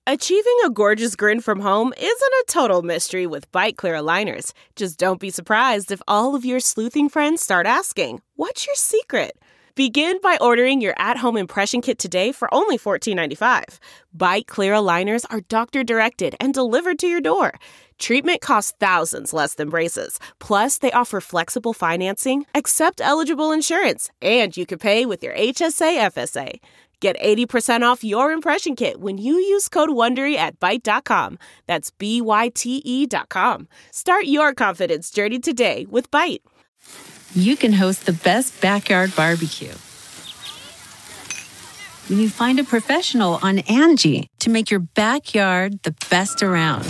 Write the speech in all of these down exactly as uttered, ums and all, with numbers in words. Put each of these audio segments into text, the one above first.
Achieving a gorgeous grin from home isn't a total mystery with Byte Clear aligners. Just don't be surprised if all of your sleuthing friends start asking, "What's your secret?" Begin by ordering your at-home impression kit today for only fourteen ninety-five. Byte Clear aligners are doctor-directed and delivered to your door. Treatment costs thousands less than braces. Plus, they offer flexible financing, accept eligible insurance, and you can pay with your H S A F S A. Get eighty percent off your impression kit when you use code WONDERY at byte dot com. That's B Y T E dot com. Start your confidence journey today with Byte. You can host the best backyard barbecue when you find a professional on Angie to make your backyard the best around.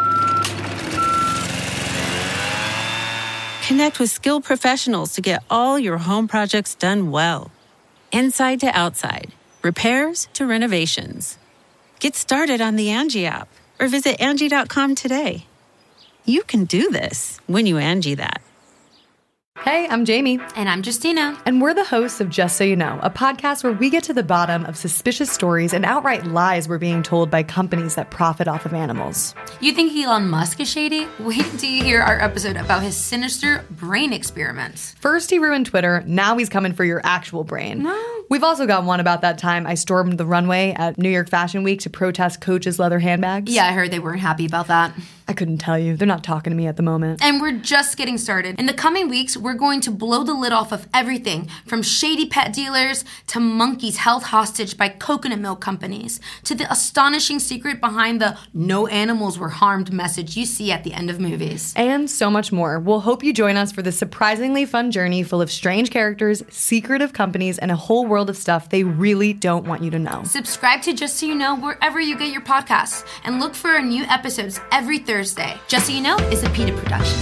Connect with skilled professionals to get all your home projects done well. Inside to outside. Repairs to renovations. Get started on the Angie app or visit Angie dot com today. You can do this when you Angie that. Hey, I'm Jamie. And I'm Justina. And we're the hosts of Just So You Know, a podcast where we get to the bottom of suspicious stories and outright lies we're being told by companies that profit off of animals. You think Elon Musk is shady? Wait till you hear our episode about his sinister brain experiments. First he ruined Twitter, now he's coming for your actual brain. No. We've also got one about that time I stormed the runway at New York Fashion Week to protest Coach's leather handbags. Yeah, I heard they weren't happy about that. I couldn't tell you. They're not talking to me at the moment. And we're just getting started. In the coming weeks, we're going to blow the lid off of everything from shady pet dealers to monkeys held hostage by coconut milk companies to the astonishing secret behind the "no animals were harmed" message you see at the end of movies. And so much more. We'll hope you join us for this surprisingly fun journey full of strange characters, secretive companies, and a whole world of stuff they really don't want you to know. Subscribe to Just So You Know wherever you get your podcasts and look for our new episodes every Thursday. Just So You Know is a PETA production.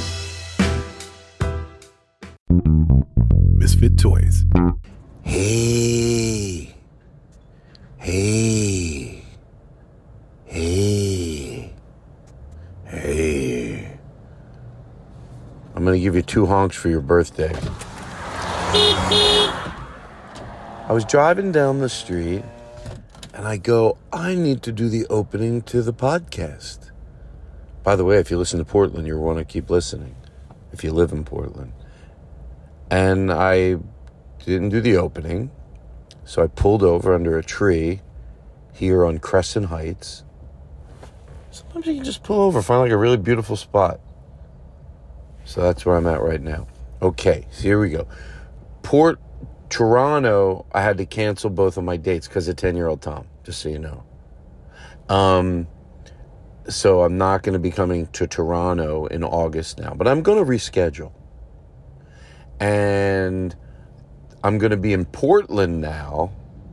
Misfit Toys. Hey. Hey. Hey. Hey. I'm gonna give you two honks for your birthday. I was driving down the street and I go, I need to do the opening to the podcast. By the way, if you listen to Portland, you'll want to keep listening if you live in Portland. And I didn't do the opening, so I pulled over under a tree here on Crescent Heights. Sometimes you can just pull over, find like a really beautiful spot. So that's where I'm at right now. Okay, so here we go. Port Toronto, I had to cancel both of my dates because of ten-year-old Tom, just so you know. Um... So I'm not going to be coming to Toronto in August now, but I'm going to reschedule. And I'm going to be in Portland now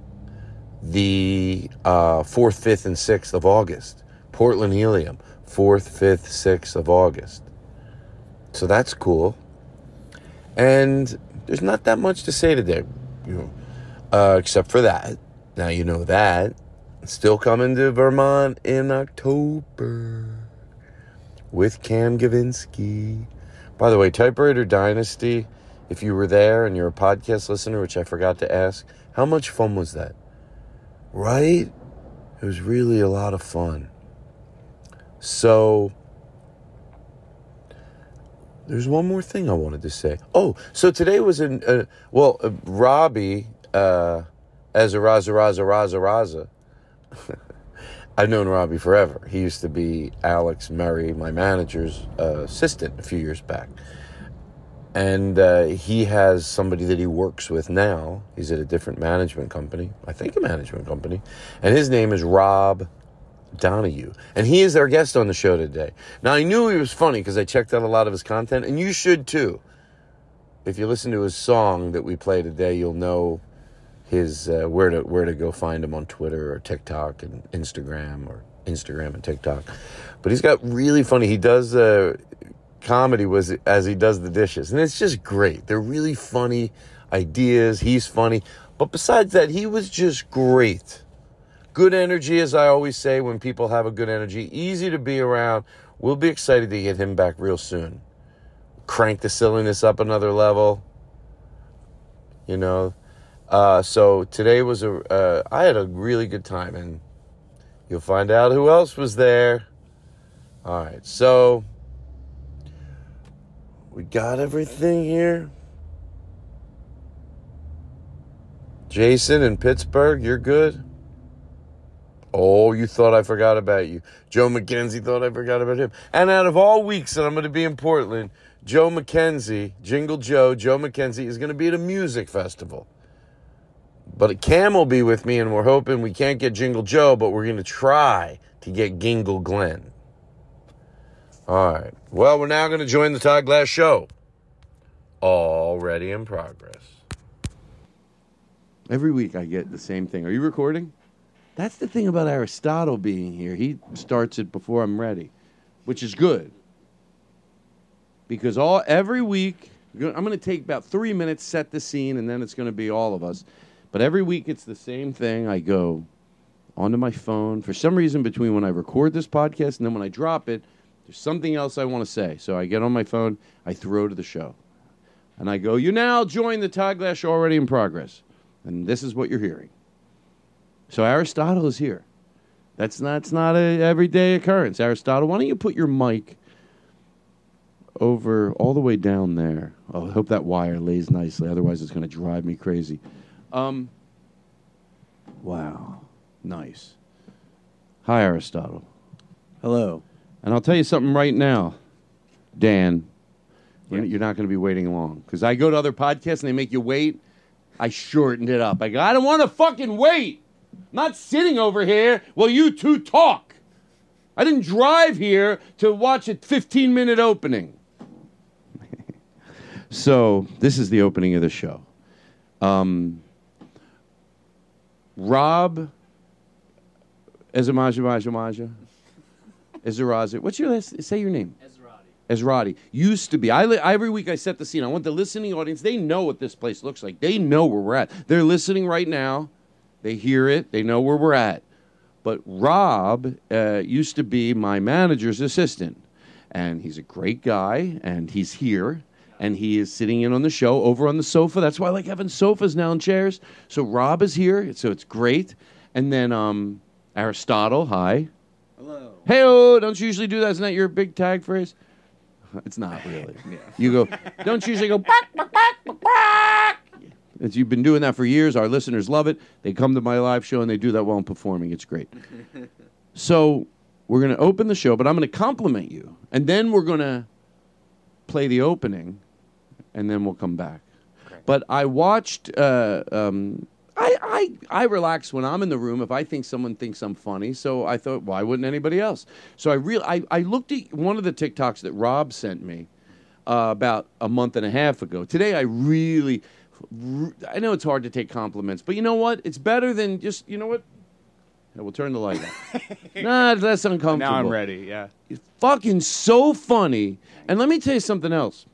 the uh, fourth, fifth, and sixth of August. Portland Helium, fourth, fifth, sixth of August. So that's cool. And there's not that much to say today, you know, uh, except for that. Now you know that. Still coming to Vermont in October with Cam Gavinsky. By the way, Typewriter Dynasty, if you were there and you're a podcast listener, which I forgot to ask, how much fun was that? Right? It was really a lot of fun. So, there's one more thing I wanted to say. Oh, so today was in, uh, well, uh, Robbie, uh, as a Raza, Raza, Raza, Raza. I've known Robbie forever. He used to be Alex Murray, my manager's uh, assistant a few years back. And uh, he has somebody that he works with now. He's at a different management company. I think a management company. And his name is Rob Donahue. And he is our guest on the show today. Now, I knew he was funny because I checked out a lot of his content. And you should, too. If you listen to his song that we play today, you'll know his uh, where to where to go find him on Twitter or TikTok and Instagram or Instagram and TikTok. But he's got really funny. He does uh, comedy was as he does the dishes, and it's just great. They're really funny ideas. He's funny, but besides that, he was just great. Good energy, as I always say when people have a good energy. Easy to be around. We'll be excited to get him back real soon. Crank the silliness up another level. You know. Uh, so today was a, uh, I had a really good time, and You'll find out who else was there. All right, so we got everything here. Jason in Pittsburgh, you're good? Oh, you thought I forgot about you. Joe McKenzie thought I forgot about him. And out of all weeks that I'm going to be in Portland, Joe McKenzie, Jingle Joe, Joe McKenzie is going to be at a music festival. But Cam will be with me, and we're hoping we can't get Jingle Joe, but we're going to try to get Gingle Glenn. All right. Well, we're now going to join the Todd Glass Show. Already in progress. Every week I get the same thing. Are you recording? That's the thing about Aristotle being here. He starts it before I'm ready, which is good. Because all every week, I'm going to take about three minutes, set the scene, and then it's going to be all of us. But every week it's the same thing. I go onto my phone. For some reason, between when I record this podcast and then when I drop it, there's something else I want to say. So I get on my phone, I throw to the show. And I go, you now join the Todd Glass Show already in progress. And this is what you're hearing. So Aristotle is here. That's not, it's not an everyday occurrence. Aristotle, why don't you put your mic over all the way down there? Oh, I hope that wire lays nicely. Otherwise, it's going to drive me crazy. Um. Wow. Nice. Hi, Aristotle. Hello. And I'll tell you something right now, Dan. You're, you're not going to be waiting long. Because I go to other podcasts and they make you wait. I shortened it up. I go, I don't want to fucking wait. I'm not sitting over here while you two talk. I didn't drive here to watch a fifteen-minute opening. So, this is the opening of the show. Um, Rob Ezemaja Maja Maja Ezerazi. What's your last? Say your name. Ezrati. Used to be. I li- every week I set the scene. I want the listening audience. They know what this place looks like. They know where we're at. They're listening right now. They hear it. They know where we're at. But Rob uh, used to be my manager's assistant. And he's a great guy. And he's here. And he is sitting in on the show over on the sofa. That's why I like having sofas now and chairs. So Rob is here. So it's great. And then um, Aristotle. Hi. Hello. Hey-oh. Don't you usually do that? Isn't that your big tag phrase? It's not really. Yeah. You go, don't you usually go, back, back, back, back, back. As you've been doing that for years. Our listeners love it. They come to my live show and they do that while I'm performing. It's great. So we're going to open the show, but I'm going to compliment you. And then we're going to play the opening, and then we'll come back. Okay. But I watched, uh, um, I, I, I relax when I'm in the room if I think someone thinks I'm funny. So I thought, why wouldn't anybody else? So I real I, I looked at one of the TikToks that Rob sent me uh, about a month and a half ago. Today I really, I know it's hard to take compliments, but you know what? It's better than just, you know what? Yeah, we'll turn the light on. Nah, that's uncomfortable. Now I'm ready, yeah. It's fucking so funny. And let me tell you something else.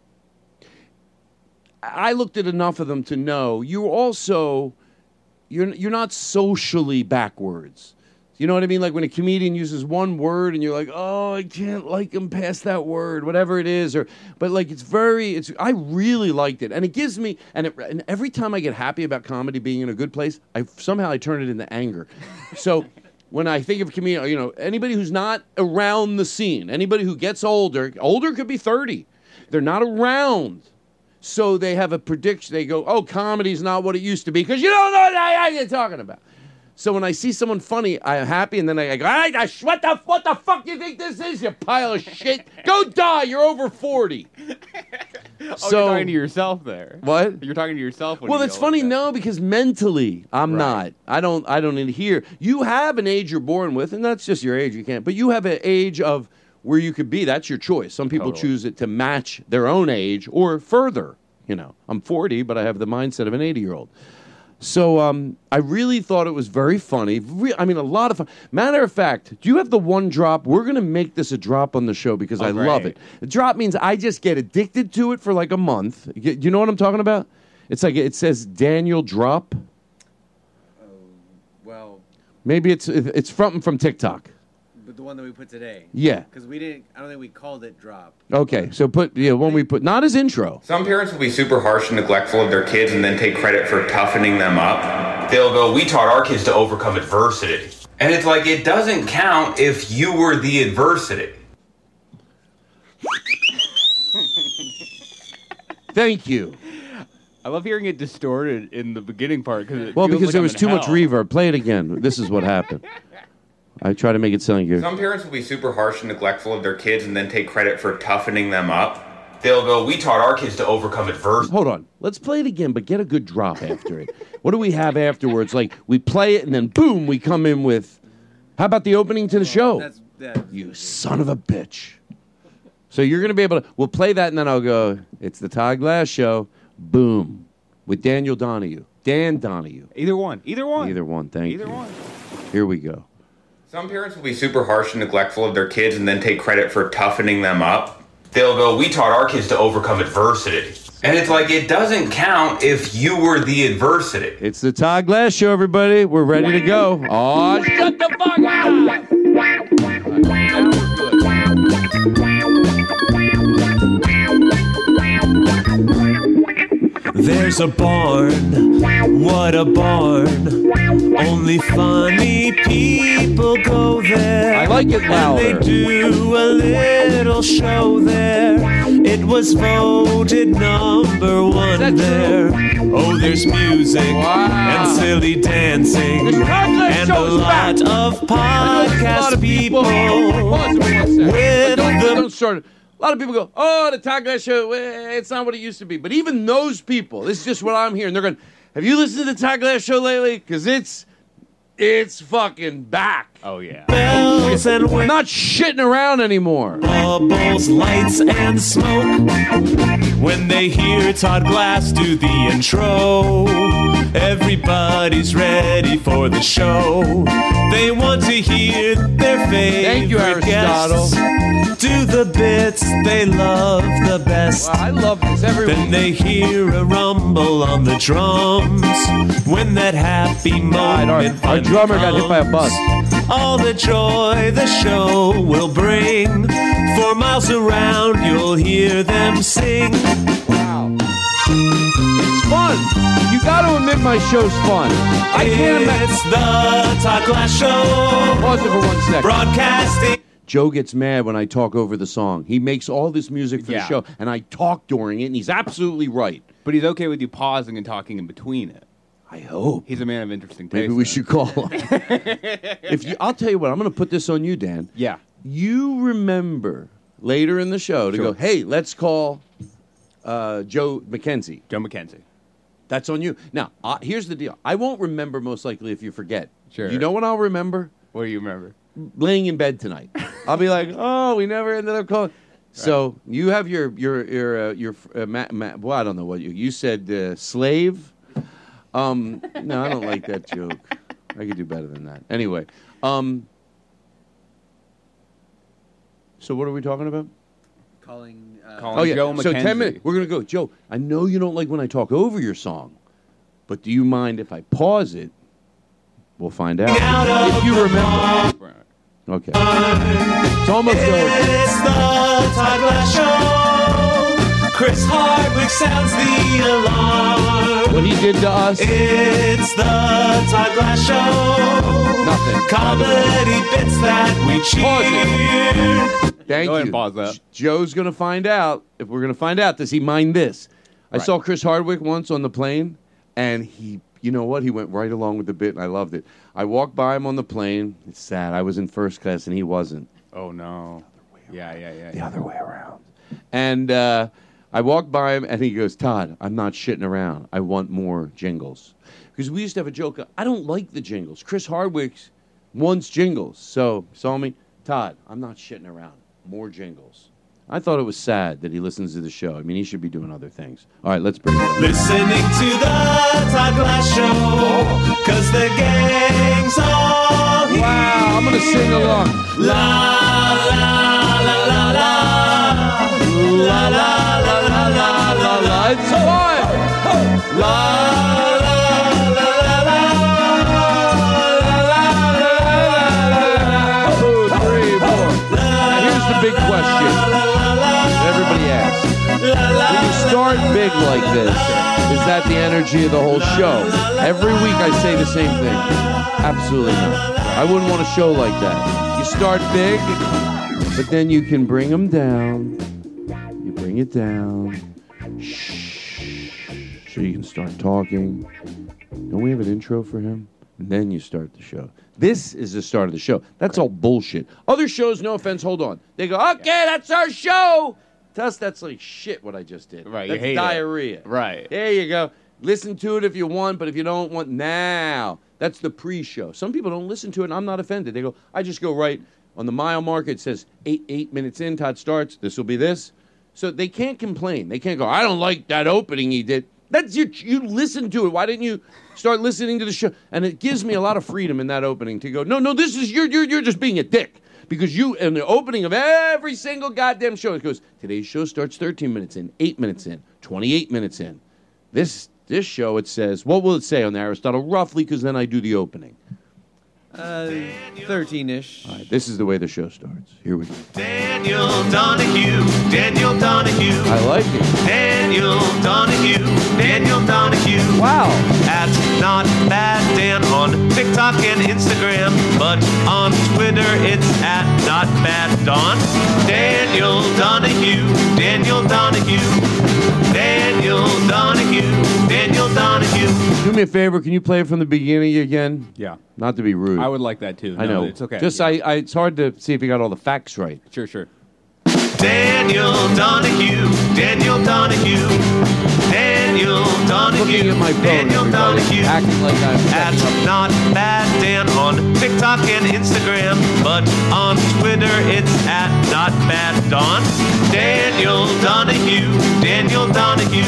I looked at enough of them to know you also... You're you're not socially backwards. You know what I mean? Like when a comedian uses one word and you're like, oh, I can't like him past that word, whatever it is. Or but like it's very, it's I really liked it, and it gives me and, it, and every time I get happy about comedy being in a good place, I somehow I turn it into anger. So when I think of comedian, you know, anybody who's not around the scene, anybody who gets older, older could be thirty, they're not around. So they have a prediction. They go, oh, comedy's not what it used to be because you don't know what you're talking about. So when I see someone funny, I'm happy, and then I go, I, I, what the what the fuck do you think this is, you pile of shit? Go die. You're over forty. Oh, so, you're talking to yourself there. What? You're talking to yourself. When well, you it's funny, like no, because mentally I'm right. not. I don't. I don't adhere. You have an age you're born with, and that's just your age. You can't. But you have an age of where you could be. That's your choice. Some people Totally. choose it to match their own age or further. You know, I'm forty, but I have the mindset of an eighty-year-old. So um, I really thought it was very funny. Re- I mean, a lot of fun. Matter of fact, do you have the one drop? We're going to make this a drop on the show because Oh, I great. love it. The drop means I just get addicted to it for like a month. Y- You know what I'm talking about? It's like it says Daniel Drop. Oh, well, Maybe it's it's from from TikTok. but the one that we put today. Yeah. Because we didn't, I don't think we called it drop. Okay, so put yeah one we put not as intro. Some parents will be super harsh and neglectful of their kids and then take credit for toughening them up. They'll go, we taught our kids to overcome adversity. And it's like, it doesn't count if you were the adversity. Thank you. I love hearing it distorted in the beginning part. Cause it Well, feels because like there I'm was in too much hell. reverb. Play it again. This is what happened. I try to make it sound good. Some parents will be super harsh and neglectful of their kids and then take credit for toughening them up. They'll go, we taught our kids to overcome adversity. Hold on. Let's play it again, but get a good drop after it. What do we have afterwards? Like, we play it, and then boom, we come in with, how about the opening to the show? That's, that's You son of a bitch. So you're going to be able to, we'll play that, and then I'll go, it's the Todd Glass Show, boom, with Daniel Donahue. Dan Donahue. Either one. Either one. Either one, thank Either you. one. Here we go. Some parents will be super harsh and neglectful of their kids and then take credit for toughening them up. They'll go, we taught our kids to overcome adversity. And it's like, it doesn't count if you were the adversity. It's the Todd Glass Show, everybody. We're ready to go. Oh, shut the fuck up! There's a barn, what a barn. Only funny people go there. I like it louder. And they do a little show there. It was voted number one there. Oh, there's music Wow. and silly dancing The Todd Glass and Show a is back. lot of I know there's a lot podcast of people. Pause it for one second. with But don't, the- don't start it. A lot of people go, oh, the Todd Glass Show, eh, it's not what it used to be. But even those people, this is just what I'm hearing. They're going, have you listened to the Todd Glass Show lately? Because it's, it's fucking back. Oh, yeah. bells and We're not shitting around anymore. bubbles, lights, and smoke. When they hear Todd Glass do the intro, everybody's ready for the show. They want to hear their favorite Thank you, Aristotle. guests do the bits they love the best. Wow, I love this every Then week. they hear a rumble on the drums. When that happy right, moment our- our finally drummer got hit by a bus. comes, all the joy the show will bring. For miles around, you'll hear them sing. Wow. It's fun. You got to admit my show's fun. I can't imagine. It's the Todd Glass Show. Pause it for one second. Broadcasting. Joe gets mad when I talk over the song. He makes all this music for Yeah. the show, and I talk during it, and he's absolutely right. But he's okay with you pausing and talking in between it. I hope. He's a man of interesting taste. Maybe we then. should call him. If you, I'll tell you what, I'm going to put this on you, Dan. Yeah. You remember later in the show to Sure. go, hey, let's call uh, Joe McKenzie. Joe McKenzie. That's on you. Now, uh, here's the deal. I won't remember most likely if you forget. Sure. You know what I'll remember? What do you remember? Laying in bed tonight. I'll be like, oh, we never ended up calling. So you have your your your uh, your uh, ma- ma- well, I don't know what you you said uh, slave. Um, no, I don't like that joke. I could do better than that. Anyway, um, so what are we talking about? calling. Uh, Calling Oh yeah. Joe So McKenzie. ten minutes. We're gonna go, Joe. I know you don't like when I talk over your song, but do you mind if I pause it? We'll find out if you remember. Right. Okay. It's almost over. It's the Todd Glass Show. Chris Hardwick sounds the alarm. What he did to us? It's the Todd Glass Show. Nothing. Comedy bits that we cheer. Thank Go ahead you. and pause that. J- Joe's going to find out. If we're going to find out, does he mind this? I Right. saw Chris Hardwick once on the plane, and he, you know what? He went right along with the bit, and I loved it. I walked by him on the plane. It's sad. I was in first class, and he wasn't. Oh, no. Yeah, yeah, yeah. The yeah. other way around. And uh, I walked by him, and he goes, Todd, I'm not shitting around. I want more jingles. Because we used to have a joke. I don't like the jingles. Chris Hardwick wants jingles. So, saw me, Todd, I'm not shitting around. More jingles. I thought it was sad that he listens to the show. I mean, he should be doing other things. All right, let's bring it up. Listening to the Todd Glass Show. Cause the gang's all here. Wow, I'm going to sing along. La la la la la. La la la la la la la. It's fun. La la la la la. Two, three, four. Now, here's the big question that everybody asks. When you start big big like this, is that the energy of the whole show? Every week I say the same thing. Absolutely not. I wouldn't want a show like that. You start big, but then you can bring them down. You bring it down. Shh. So you can start talking. Don't we have an intro for him? And then you start the show. This is the start of the show. That's all bullshit. Other shows, no offense, hold on. They go, okay, that's our show. To us, that's like shit what I just did. Right, that's you hate diarrhea. it. Right. There you go. Listen to it if you want, but if you don't want, now. That's the pre-show. Some people don't listen to it, and I'm not offended. They go, I just go right on the mile marker. It says eight eight minutes in, Todd starts. This will be this. So they can't complain. They can't go, I don't like that opening he did. That's your, you listen to it. Why didn't you start listening to the show? And it gives me a lot of freedom in that opening to go, no, no, this is, you're, you're, you're just being a dick. Because you, in the opening of every single goddamn show, it goes, today's show starts thirteen minutes in, eight minutes in, twenty-eight minutes in. This this show, it says, what will it say on the Aristotle? Roughly, because then I do the opening. Uh, thirteen-ish. All right, this is the way the show starts. Here we go. Daniel Donahue, Daniel Donahue. I like it. Daniel Donahue, Daniel Donahue. Wow. At Not Bad Dan on TikTok and Instagram, but on Twitter it's at Not Bad Don. Daniel Donahue, Daniel Donahue. Daniel Donahue, Daniel Donahue. Do me a favor, can you play it from the beginning again? Yeah. Not to be rude. I would like that too. I No, know. it's okay. Just Yeah. I, I, it's hard to see if you got all the facts right. Sure, sure. Daniel Donahue, Daniel Donahue. Daniel Donahue, Looking at my phone, Daniel everybody, Donahue. acting like I'm At checking up. Not Bad Dan on TikTok and Instagram, but on Twitter it's at Not Bad Don. Daniel Donahue, Daniel Donahue.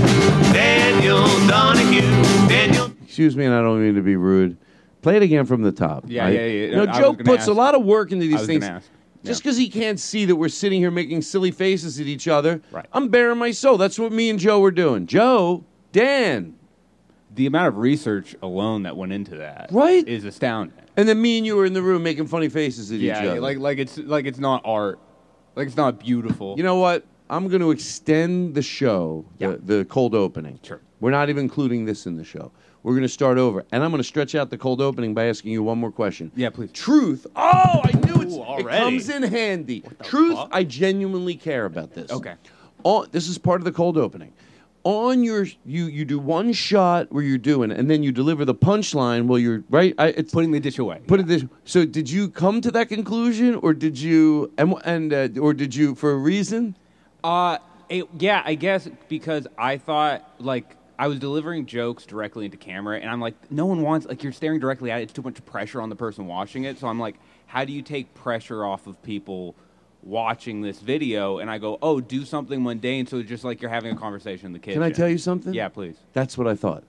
Daniel Donahue, Daniel. Excuse me, and I don't mean to be rude. Play it again from the top. Yeah, right? yeah, yeah. You know, I was Joe gonna puts ask. a lot of work into I these was things. gonna ask. Just because he can't see that we're sitting here making silly faces at each other, Right. I'm bearing my soul. That's what me and Joe were doing. Joe, Dan, The amount of research alone that went into that Right? is astounding. and then me and you were in the room making funny faces at Yeah, each other. like like it's like it's not art. Like it's not beautiful. You know what? I'm going to extend the show, the, Yeah. the cold opening. Sure. We're not even including this in the show. We're going to start over. And I'm going to stretch out the cold opening by asking you one more question. Yeah, please. Truth. Oh, I knew it's, Ooh, it already? comes in handy. Truth, fuck? I genuinely care about this. Okay. On, this is part of the cold opening. On your, you you do one shot where you're doing, and then you deliver the punchline while you're, right? I, it's Putting the dish away. Put it this. So, did you come to that conclusion, or did you, and and uh, or did you for a reason? Uh, it, yeah, I guess because I thought, like, I was delivering jokes directly into camera, and I'm like, no one wants, like, you're staring directly at it. It's too much pressure on the person watching it. So I'm like, how do you take pressure off of people watching this video? And I go, oh, do something mundane, so it's just like you're having a conversation in the kitchen. Can I tell you something? Yeah, please. That's what I thought.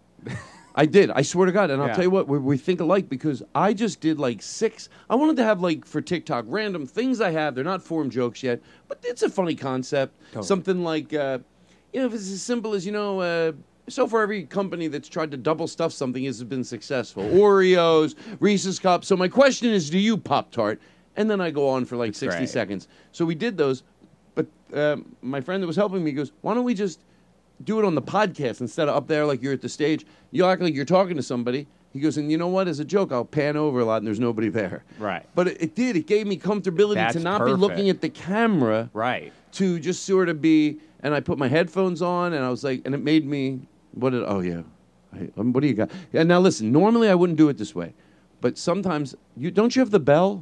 I did. I swear to God. And I'll Yeah. tell you what, we, we think alike because I just did like six. I wanted to have like for TikTok random things I have. They're not form jokes yet, but it's a funny concept. Totally. Something like, uh, you know, if it's as simple as, you know, uh, so far every company that's tried to double stuff something has been successful. Oreos, Reese's Cups. So my question is, do you Pop-Tart? And then I go on for like That's sixty great. seconds. So we did those. But uh, my friend that was helping me goes, why don't we just do it on the podcast instead of up there like you're at the stage. You act like you're talking to somebody. He goes, and you know what? As a joke, I'll pan over a lot and there's nobody there. Right. But it, it did. It gave me comfortability That's to not perfect. be looking at the camera. Right. To just sort of be, and I put my headphones on and I was like, and it made me, what did, oh yeah. I, um, what do you got? And now listen, normally I wouldn't do it this way. But sometimes, you don't you have the bell?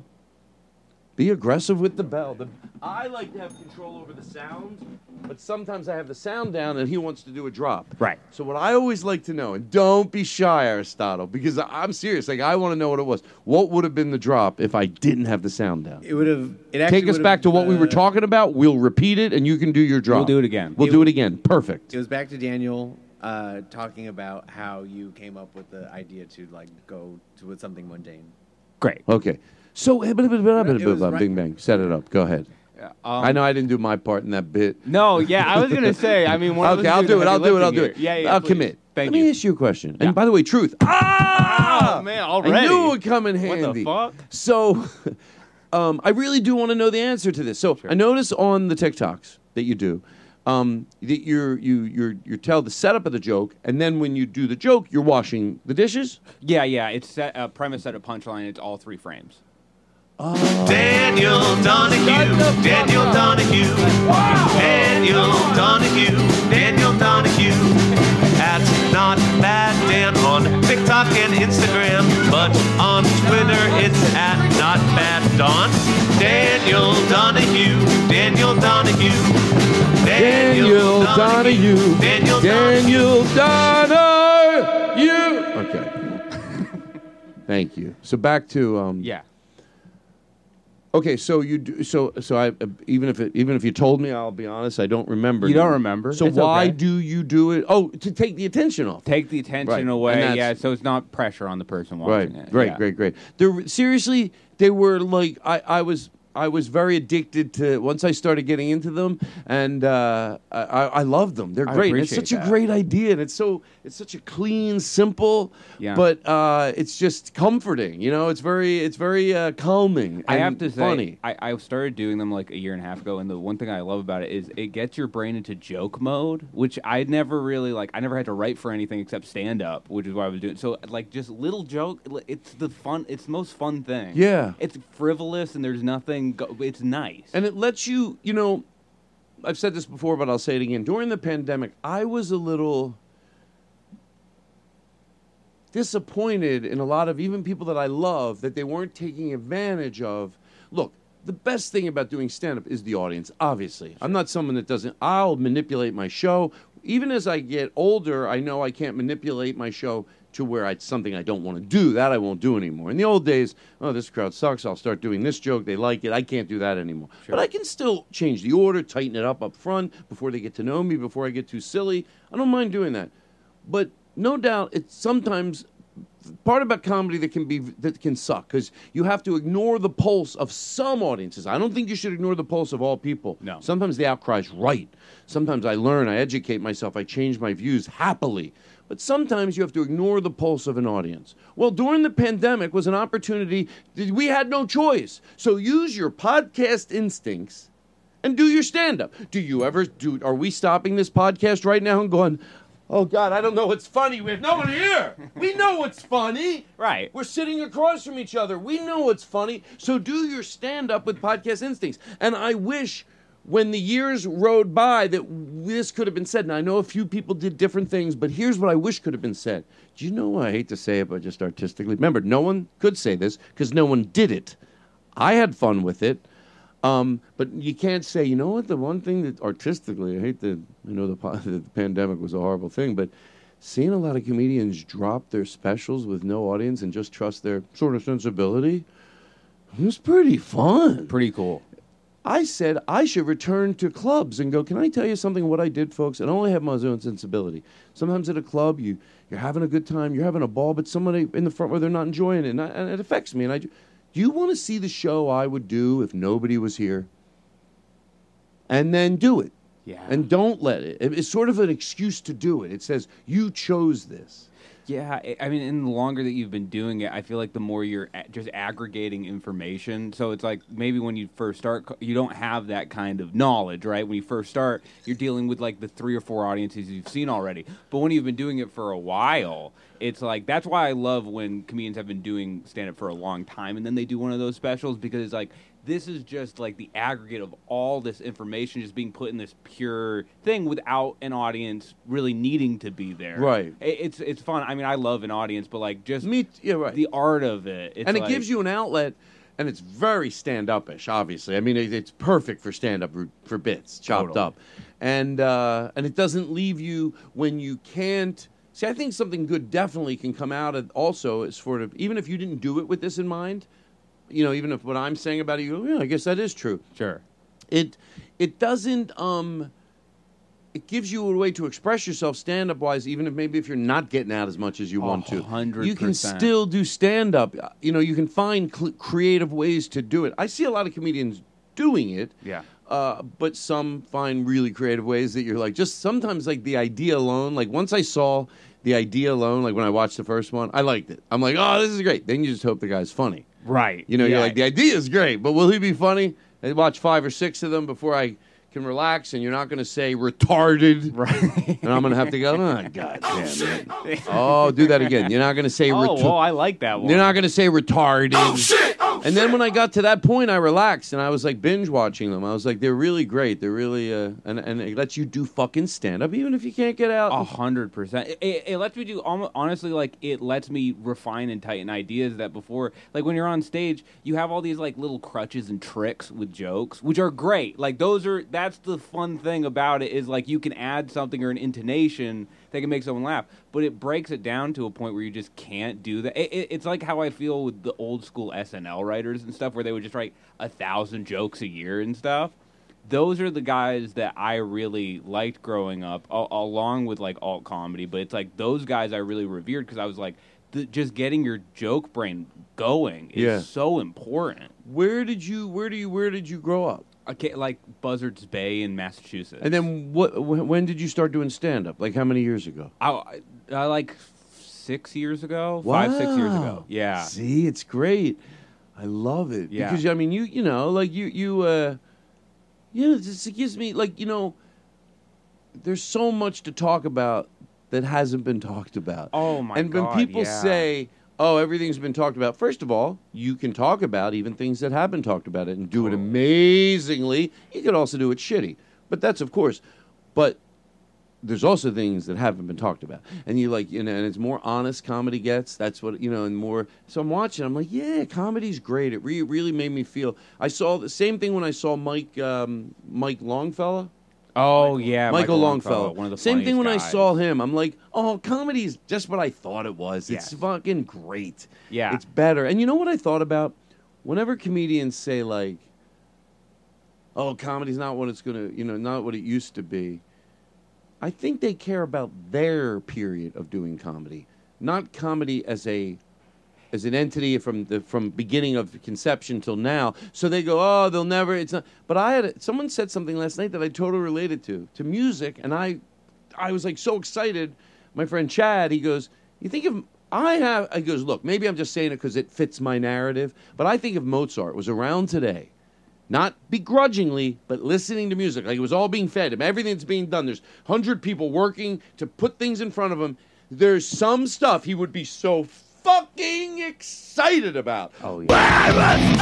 Be aggressive with the bell. The, I like to have control over the sound, but sometimes I have the sound down and he wants to do a drop. Right. So what I always like to know, and don't be shy, Aristotle, because I- I'm serious. Like I want to know what it was. What would have been the drop if I didn't have the sound down? It would have. It actually Take us would back have, to what we were uh, talking about. We'll repeat it, and you can do your drop. We'll do it again. We'll It- do it again. Perfect. It was back to Daniel uh, talking about how you came up with the idea to like go to with something mundane. Great. Okay. So, eh, blah, blah, blah, blah, It blah, was blah, right- Bing Bang. Set it up. Go ahead. Um, I know I didn't do my part in that bit. No, yeah, I was going to say, I mean, one of Okay, us I'll is do doing it. the I'll heavy do it. I'll lifting do it. here. Yeah, yeah, I'll please. commit. Thank Let you. me ask you a question. Yeah. And by the way, truth. Ah! Oh, man, already. I knew it would come in What handy. the fuck? So, um, I really do want to know the answer to this. So, Sure. I notice on the TikToks that you do, Um, that you're you you're you tell the setup of the joke, and then when you do the joke, you're washing the dishes. Yeah, yeah. It's set, a premise, set, a punchline. It's all three frames. Daniel Donahue, Daniel Donahue, Daniel Donahue, Daniel Donahue. At Not Bad Dan on TikTok and Instagram, but on Twitter it's at Not Bad Don. Daniel Donahue, Daniel Donahue, Daniel Donahue, Daniel Daniel Donahue. Okay. Thank you. So back to um. Yeah. Okay, so you do, so so I uh, even if it, even if you told me, I'll be honest, I don't remember. You don't remember? So It's why okay. do you do it? Oh, to take the attention off. Take the attention Right. And away. that's- Yeah, so it's not pressure on the person Right, watching it. great, Yeah. great, great. They're seriously, they were like I, I was I was very addicted to once I started getting into them, and uh, I, I loved them. They're I great. And it's appreciate such that. a great idea, and it's so it's such a clean, simple, Yeah. but uh, it's just comforting. You know, it's very it's very uh, calming. I and have to say, funny. I, I started doing them like a year and a half ago, and the one thing I love about it is it gets your brain into joke mode, which I never really like. I never had to write for anything except stand up, which is what I was doing. So like just little joke, it's the fun. It's the most fun thing. Yeah. it's frivolous and there's nothing. Go, it's nice. And it lets you, you know, I've said this before, but I'll say it again. During the pandemic, I was a little disappointed in a lot of even people that I love that they weren't taking advantage of. Look, the best thing about doing stand-up is the audience, obviously. I'm not someone that doesn't, I'll manipulate my show. Even as I get older, I know I can't manipulate my show to where it's something I don't want to do. That I won't do anymore. In the old days, oh, this crowd sucks. I'll start doing this joke. They like it. I can't do that anymore. But I can still change the order, tighten it up up front before they get to know me, before I get too silly. I don't mind doing that. But no doubt, it's sometimes part about comedy that can be that can suck because you have to ignore the pulse of some audiences. I don't think you should ignore the pulse of all people. No. Sometimes the outcry's right. Sometimes I learn, I educate myself, I change my views happily. But sometimes you have to ignore the pulse of an audience. Well, during the pandemic was an opportunity. We had no choice. So use your podcast instincts and do your stand-up. Do you ever do? Are we stopping this podcast right now and going, oh, God, I don't know what's funny. We have no one here. We know what's funny. Right. We're sitting across from each other. We know what's funny. So do your stand-up with podcast instincts. And I wish when the years rode by that this could have been said. And I know a few people did different things, but here's what I wish could have been said. Do you know, I hate to say it, but just artistically. Remember, no one could say this because no one did it. I had fun with it. Um, but you can't say, you know what, the one thing that artistically, I hate that, you know, the, the pandemic was a horrible thing, but seeing a lot of comedians drop their specials with no audience and just trust their sort of sensibility, it was pretty fun. Pretty cool. I said I should return to clubs and go, can I tell you something, what I did, folks? And I only have my own sensibility. Sometimes at a club, you, you're having a good time, you're having a ball, but somebody in the front where they're not enjoying it, and, I, and it affects me. And I, do you want to see the show I would do if nobody was here? And then do it. Yeah. And don't let it. It's sort of an excuse to do it. It says, you chose this. Yeah, I- I mean, in the longer that you've been doing it, I feel like the more you're a- just aggregating information. So it's like maybe when you first start, co- you don't have that kind of knowledge, right? When you first start, you're dealing with like the three or four audiences you've seen already. But when you've been doing it for a while, it's like that's why I love when comedians have been doing stand-up for a long time and then they do one of those specials because it's like, this is just like the aggregate of all this information just being put in this pure thing without an audience really needing to be there. Right. It- It's it's fun. I mean, I love an audience, but like just Me, yeah, right. the art of it. It's and it like- gives you an outlet, and it's very stand-up-ish, obviously. I mean, it, it's perfect for stand-up, for, for bits, chopped Totally. up. And, uh, and it doesn't leave you when you can't... See, I think something good definitely can come out of also is sort of, even if you didn't do it with this in mind, you know, even if what I'm saying about it, you go, yeah, I guess that is true. Sure. It it doesn't um it gives you a way to express yourself stand-up wise, even if maybe if you're not getting out as much as you A want to. hundred You can percent. still do stand-up. You know, you can find cl- creative ways to do it. I see a lot of comedians doing it. Yeah. Uh, but some find really creative ways that you're like, just sometimes like the idea alone, like once I saw the idea alone, like when I watched the first one, I liked it. I'm like, oh, this is great. Then you just hope the guy's funny. Right. You know, you're Yeah. like, the idea is great, but will he be funny? I watch five or six of them before I can relax, and you're not going to say retarded. Right. And I'm going to have to go, oh, God damn it. Oh, do that again. You're not going to say Oh, retarded. well, I like that one. You're not going to say retarded. Oh, shit! Oh, And then when I got to that point, I relaxed, and I was like binge watching them. I was like, they're really great. They're really, uh, and, and it lets you do fucking stand-up, even if you can't get out. A hundred percent. It, it, it lets me do almo- honestly, like it lets me refine and tighten ideas that before, like when you're on stage, you have all these like little crutches and tricks with jokes, which are great. Like those are that's the fun thing about it is like you can add something or an intonation that can make someone laugh, but it breaks it down to a point where you just can't do that. It, it, it's like how I feel with the old school S N L writers and stuff, where they would just write a thousand jokes a year and stuff. Those are the guys that I really liked growing up, a- along with like alt comedy. But it's like those guys I really revered because I was like, th- just getting your joke brain going is Yeah. so important. Where did you? Where do you? Where did you grow up? Okay, like Buzzards Bay in Massachusetts. And then what? wh- When did you start doing stand-up? Like how many years ago? I, I, I like six years ago, five six years ago. Wow. Yeah. See, it's great. I love it. Yeah. Because I mean, you you know, like you you uh, you know, it just gives me like you know, there's so much to talk about that hasn't been talked about. Oh my and God, when people yeah. say, "Oh, everything's been talked about," first of all, you can talk about even things that have been talked about it and do it amazingly. You could also do it shitty, but that's of course. But there's also things that haven't been talked about, and you like, you know, and it's more honest comedy gets. That's what you know, and more. So I'm watching. I'm like, yeah, comedy's great. It re- really made me feel. I saw the same thing when I saw Mike um, Mike Longfellow. Oh yeah, Michael, Michael Longfellow. Longfellow, one of the Same thing when funniest I guys. saw him. I'm like, oh, comedy's just what I thought it was. It's Yes. fucking great. Yeah. It's better. And you know what I thought about? Whenever comedians say like, oh, comedy's not what it's gonna, you know, not what it used to be. I think they care about their period of doing comedy, not comedy as a as an entity from the from beginning of conception till now. So they go, oh, they'll never. It's not. But I had someone said something last night that I totally related to to music, and I, I was like so excited. My friend Chad, he goes, you think if I have, he goes, look, maybe I'm just saying it because it fits my narrative, but I think if Mozart was around today, not begrudgingly, but listening to music, like it was all being fed him, everything that's being done. There's a hundred people working to put things in front of him. There's some stuff he would be so fucking excited about. Oh yeah.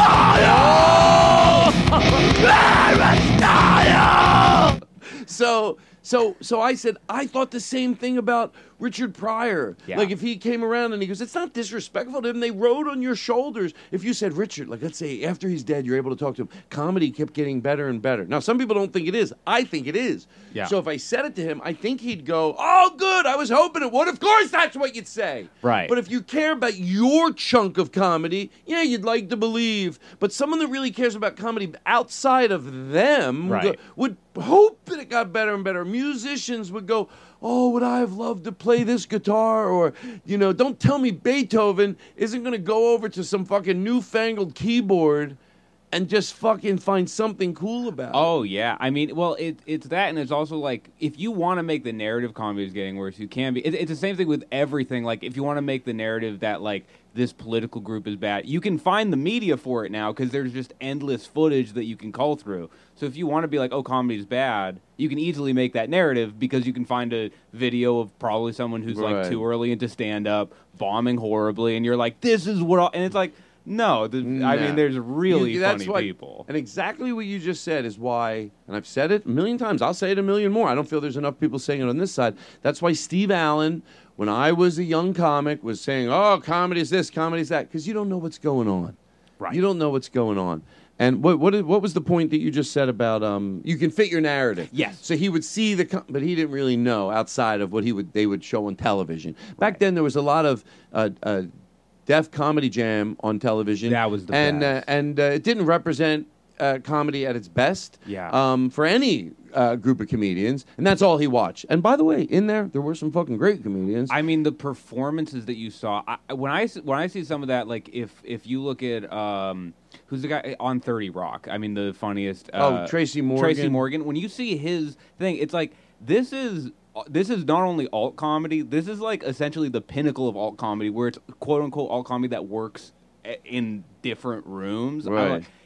So, so, so I said, I thought the same thing about Richard Pryor. Yeah. Like, if he came around and he goes, it's not disrespectful to him. They rode on your shoulders. If you said, Richard, like, let's say after he's dead, you're able to talk to him. Comedy kept getting better and better. Now, some people don't think it is. I think it is. Yeah. So if I said it to him, I think he'd go, oh, good. I was hoping it would. Of course, that's what you'd say. Right. But if you care about your chunk of comedy, yeah, you'd like to believe. But someone that really cares about comedy outside of them would, Right. go, would hope that it got better and better. Musicians would go, oh, would I have loved to play this guitar? Or, you know, don't tell me Beethoven isn't going to go over to some fucking newfangled keyboard and just fucking find something cool about it. Oh yeah, I mean, well, it, it's that, and it's also like if you want to make the narrative comedy is getting worse, you can be. It, it's the same thing with everything. Like if you want to make the narrative that like this political group is bad, you can find the media for it now because there's just endless footage that you can cull through. So if you want to be like, oh, comedy is bad, you can easily make that narrative because you can find a video of probably someone who's Right. like too early into stand up, bombing horribly, and you're like, this is what, I'll, and it's like. No, the, I Nah. mean, there's really You- that's funny why- people. And exactly what you just said is why, and I've said it a million times, I'll say it a million more. I don't feel there's enough people saying it on this side. That's why Steve Allen, when I was a young comic, was saying, oh, comedy's this, comedy's that, because you don't know what's going on. Right. You don't know what's going on. And what what, is, what was the point that you just said about um, you can fit your narrative? Yes. So he would see the, com- but he didn't really know outside of what he would they would show on television. Back then, there was a lot of uh, uh, Def Comedy Jam on television. That was the and best. Uh, and uh, it didn't represent uh, comedy at its best. Yeah. Um, for any uh, group of comedians, and that's all he watched. And by the way, in there there were some fucking great comedians. I mean, the performances that you saw. I, when I when I see some of that, like if if you look at um, who's the guy on thirty Rock? I mean, the funniest. Uh, Oh, Tracy Morgan. Tracy Morgan. When you see his thing, it's like this is. This is not only alt comedy. This is like essentially the pinnacle of alt comedy, where it's quote unquote alt comedy that works a- in different rooms. I'm Right. like,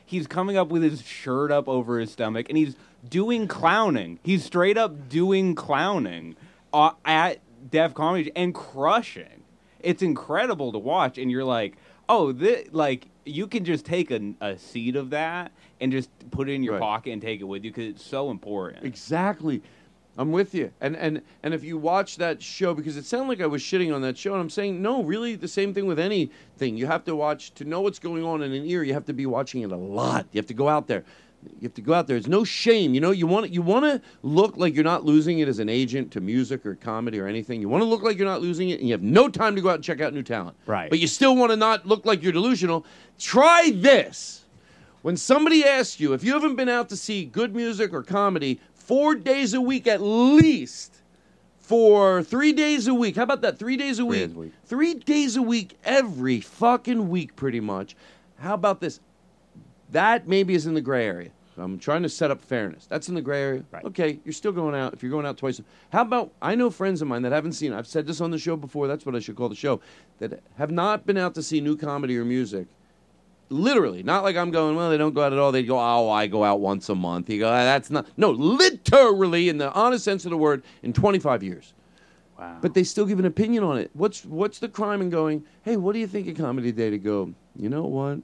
he's coming up with his shirt up over his stomach, and he's doing clowning. He's straight up doing clowning uh, at Def Comedy and crushing. It's incredible to watch, and you're like, oh, this, like, you can just take a, a seed of that and just put it in your Right. pocket and take it with you because it's so important. Exactly. I'm with you. And and and if you watch that show, because it sounded like I was shitting on that show, and I'm saying, no, really the same thing with anything. You have to watch, to know what's going on in an ear, you have to be watching it a lot. You have to go out there. You have to go out there. It's no shame. You know, you want you want to look like you're not losing it as an agent to music or comedy or anything. You want to look like you're not losing it, and you have no time to go out and check out new talent. Right. But you still want to not look like you're delusional. Try this. When somebody asks you, if you haven't been out to see good music or comedy four days a week at least, for three days a week. How about that? Three days a Three week. days a week. Three days a week every fucking week, pretty much. How about this? That maybe is in the gray area. I'm trying to set up fairness. That's in the gray area. Right. Okay, you're still going out. If you're going out twice. How about, I know friends of mine that haven't seen, I've said this on the show before, that's what I should call the show, that have not been out to see new comedy or music. Literally, not like I'm going, well, they don't go out at all. They go, oh, I go out once a month. You go, ah, that's not. No, literally, in the honest sense of the word, in twenty-five years. Wow. But they still give an opinion on it. What's what's the crime in going, hey, what do you think of Comedy Day? To go, you know what?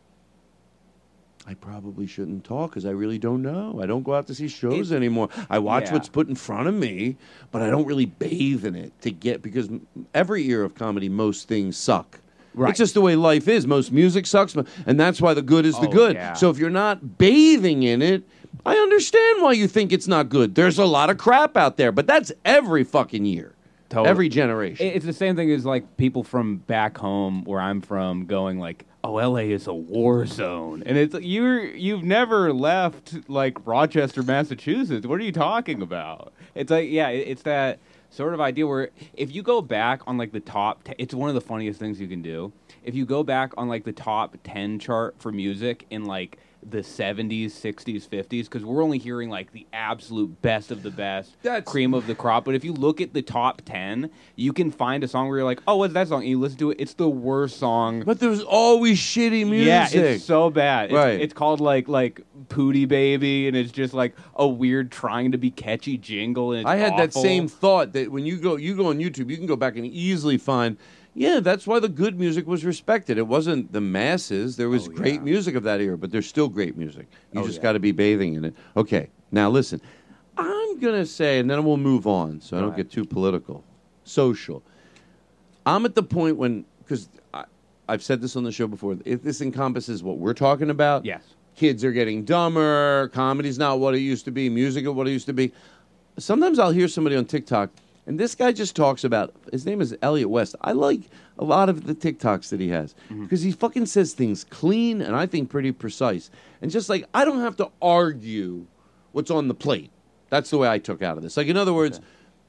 I probably shouldn't talk because I really don't know. I don't go out to see shows It- anymore. I watch yeah. what's put in front of me, but I don't really bathe in it to get, because m- every year of comedy, most things suck. Right. It's just the way life is. Most music sucks, and that's why the good is the Oh, good. yeah. So if you're not bathing in it, I understand why you think it's not good. There's a lot of crap out there, but that's every fucking year. Totally. Every generation. It- It's the same thing as like people from back home where I'm from going like, "Oh, L A is a war zone," and it's you're you've never left like Rochester, Massachusetts. What are you talking about? It's like yeah, it- it's that sort of idea where if you go back on like the top, t- it's one of the funniest things you can do. If you go back on like the top ten chart for music in like the seventies, sixties, fifties, because we're only hearing like the absolute best of the best, That's- cream of the crop. But if you look at the top ten, you can find a song where you're like, oh, what's that song? And you listen to it, it's the worst song. But there's always shitty music. Yeah, it's so bad. It's, Right. it's called like like Pootie Baby, and it's just like a weird trying to be catchy jingle. And it's I had that awful. same thought that when you go you go on YouTube, you can go back and easily find, yeah, that's why the good music was respected. It wasn't the masses. There was Oh, great yeah. music of that era, but there's still great music. You Oh, just yeah. got to be bathing in it. Okay, now listen. I'm going to say, and then we'll move on so I Go don't ahead. get too political, social. I'm at the point when, because I've said this on the show before, if this encompasses what we're talking about, Yes. kids are getting dumber, comedy's not what it used to be, music is what it used to be. Sometimes I'll hear somebody on TikTok, and this guy just talks about, his name is Elliot West. I like a lot of the TikToks that he has because he fucking says things clean and I think pretty precise. And just like, I don't have to argue what's on the plate. That's the way I took out of this. Like, in other words,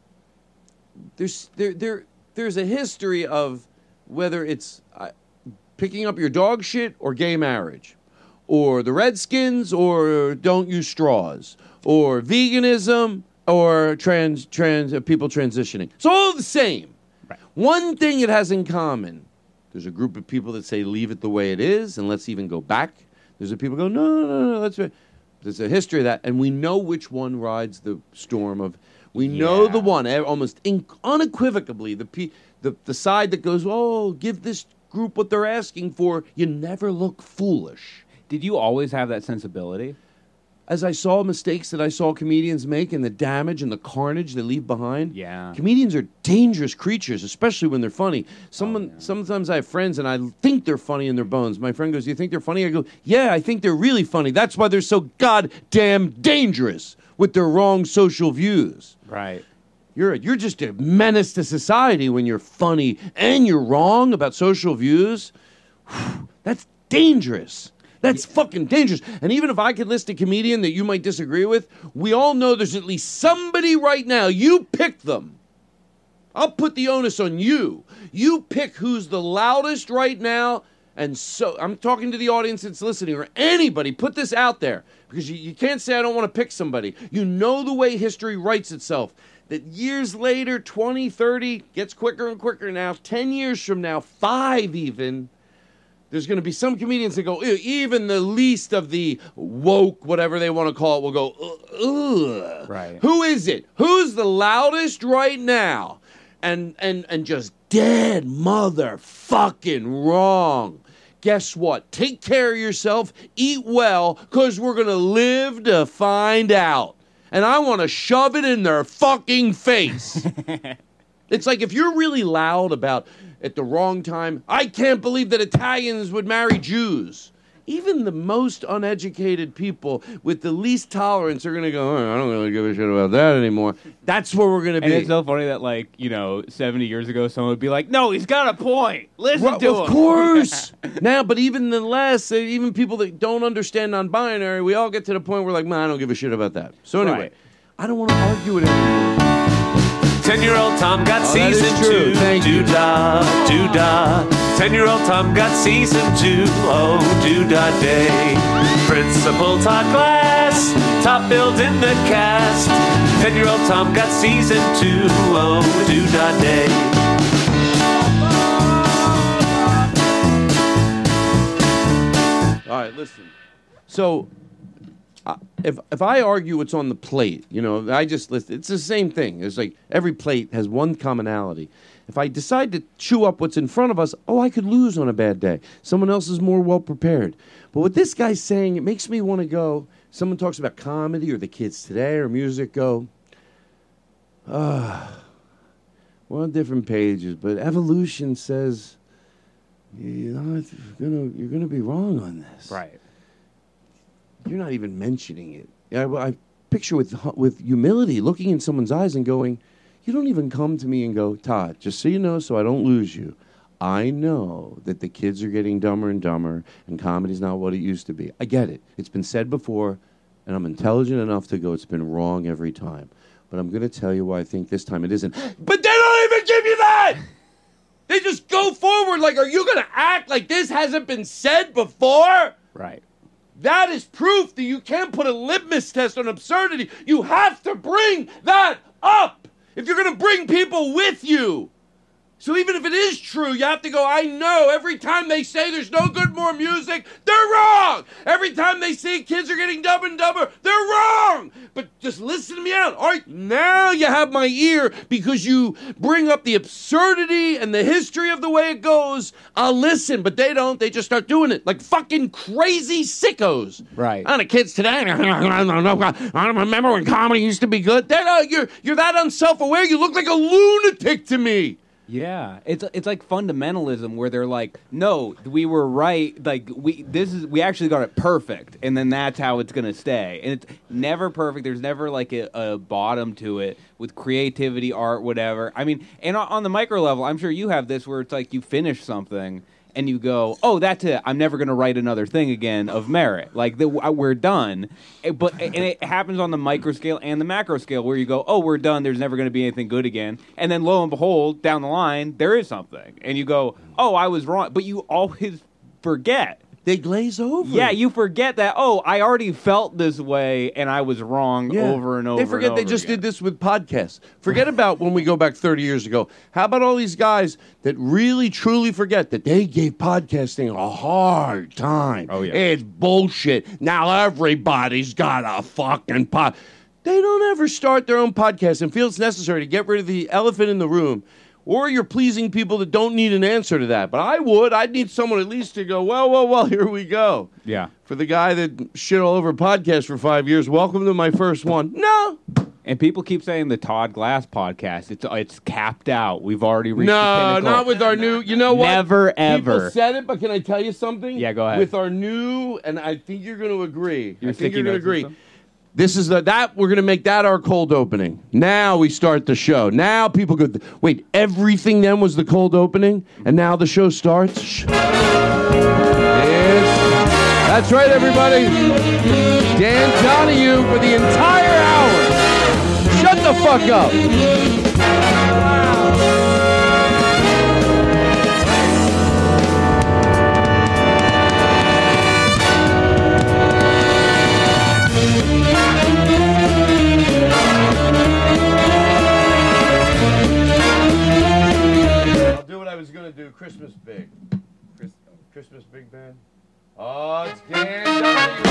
there's there there there's a history of whether it's uh, picking up your dog shit or gay marriage, or the Redskins or don't use straws, or veganism or trans trans uh, people transitioning. It's all the same. Right. One thing it has in common: there's a group of people that say leave it the way it is and let's even go back. There's a people who go no no no no that's right. There's a history of that, and we know which one rides the storm of. We know Yeah. the one eh, almost in, unequivocally the, pe- the the side that goes, oh, give this group what they're asking for. You never look foolish. Did you always have that sensibility? As I saw mistakes that I saw comedians make and the damage and the carnage they leave behind. Yeah. Comedians are dangerous creatures, especially when they're funny. Someone, Oh, yeah. Sometimes I have friends and I think they're funny in their bones. My friend goes, "Do you think they're funny?" I go, "Yeah, I think they're really funny. That's why they're so goddamn dangerous with their wrong social views." Right. You're a, you're just a menace to society when you're funny and you're wrong about social views. That's dangerous. That's fucking dangerous. And even if I could list a comedian that you might disagree with, we all know there's at least somebody right now. You pick them. I'll put the onus on you. You pick who's the loudest right now. And so I'm talking to the audience that's listening, or anybody. Put this out there, because you, you can't say I don't want to pick somebody. You know the way history writes itself. That years later, twenty, thirty, gets quicker and quicker now, ten years from now, five even, There's going to be some comedians that go, "Ew," even the least of the woke, whatever they want to call it, will go, ugh. Right. Who is it? Who's the loudest right now? And and and just dead motherfucking wrong. Guess what? Take care of yourself, eat well, because we're going to live to find out. And I want to shove it in their fucking face. It's like if you're really loud about at the wrong time, I can't believe that Italians would marry Jews. Even the most uneducated people with the least tolerance are going to go, oh, I don't really give a shit about that anymore. That's where we're going to be. And it's so funny that, like, you know, seventy years ago, someone would be like, no, he's got a point. Listen Well, to him. of course. Now, but even the less, uh, even people that don't understand non-binary, we all get to the point where, like, man, I don't give a shit about that. So anyway, Right. I don't want to argue it anymore. Ten-year-old Tom got Oh, that is season true. two. Thank you. Do-da, do-da. Ten-year-old Tom got season two. Oh, do-da day. Principal Todd Glass, top billed in the cast. Ten-year-old Tom got season two. Oh, do-da day. All right, listen. So, uh, if if I argue what's on the plate, you know, I just list. It's the same thing. It's like every plate has one commonality. If I decide to chew up what's in front of us, oh, I could lose on a bad day. Someone else is more well prepared. But what this guy's saying, it makes me want to go. Someone talks about comedy or the kids today or music. Go. Ah, we're on different pages, but evolution says. You're not gonna. You're gonna be wrong on this. Right. You're not even mentioning it. I, I picture with with humility, looking in someone's eyes and going, "You don't even come to me and go, Todd, just so you know, so I don't lose you. I know that the kids are getting dumber and dumber, and comedy's not what it used to be. I get it. It's been said before, and I'm intelligent enough to go, it's been wrong every time. But I'm going to tell you why I think this time it isn't. But they don't even give you that. They just go forward like, are you going to act like this hasn't been said before? Right. That is proof that you can't put a litmus test on absurdity. You have to bring that up if you're going to bring people with you. So even if it is true, you have to go, I know, every time they say there's no good more music, they're wrong. Every time they say kids are getting dumber and dumber, they're wrong. But just listen to me out. All right, now you have my ear because you bring up the absurdity and the history of the way it goes. I'll listen, but they don't. They just start doing it like fucking crazy sickos. Right. On the kids today, I don't remember when comedy used to be good. They're not, you're, you're that unself-aware. You look like a lunatic to me. Yeah, it's it's like fundamentalism where they're like, no, we were right. Like we this is we actually got it perfect, and then that's how it's gonna stay. And it's never perfect. There's never like a, a bottom to it with creativity, art, whatever. I mean, and on the micro level, I'm sure you have this where it's like you finish something and you go, oh, that's it. I'm never gonna write another thing again of merit. Like the, we're done. It, but and it happens on the micro scale and the macro scale where you go, oh, we're done. There's never gonna be anything good again. And then lo and behold, down the line, there is something, and you go, oh, I was wrong. But you always forget. They glaze over. Yeah, you forget that, oh, I already felt this way and I was wrong Yeah. over and over. They forget and they over just again. did this with podcasts. Forget about when we go back thirty years ago. How about all these guys that really truly forget that they gave podcasting a hard time? Oh, yeah. It's bullshit. Now everybody's got a fucking pod. They don't ever start their own podcast and feel it's necessary to get rid of the elephant in the room. Or you're pleasing people that don't need an answer to that. But I would. I'd need someone at least to go, well, well, well, here we go. Yeah. For the guy that shit all over podcasts for five years, welcome to my first one. No. And people keep saying the Todd Glass podcast, it's it's capped out. We've already reached the No, pinnacle. not with our new, you know what? Never, People ever. said it, but can I tell you something? Yeah, go ahead. With our new, and I think you're going to agree. Your I think sticky you're going to notes agree. system? This is the, that, we're going to make that our cold opening. Now we start the show. Now people go, wait, everything then was the cold opening? And now the show starts? Shh. Yes. That's right, everybody. Dan Donahue for the entire hour. Shut the fuck up. I'll do what I was going to do. Christmas big. Chris, Christmas big Todd's Can.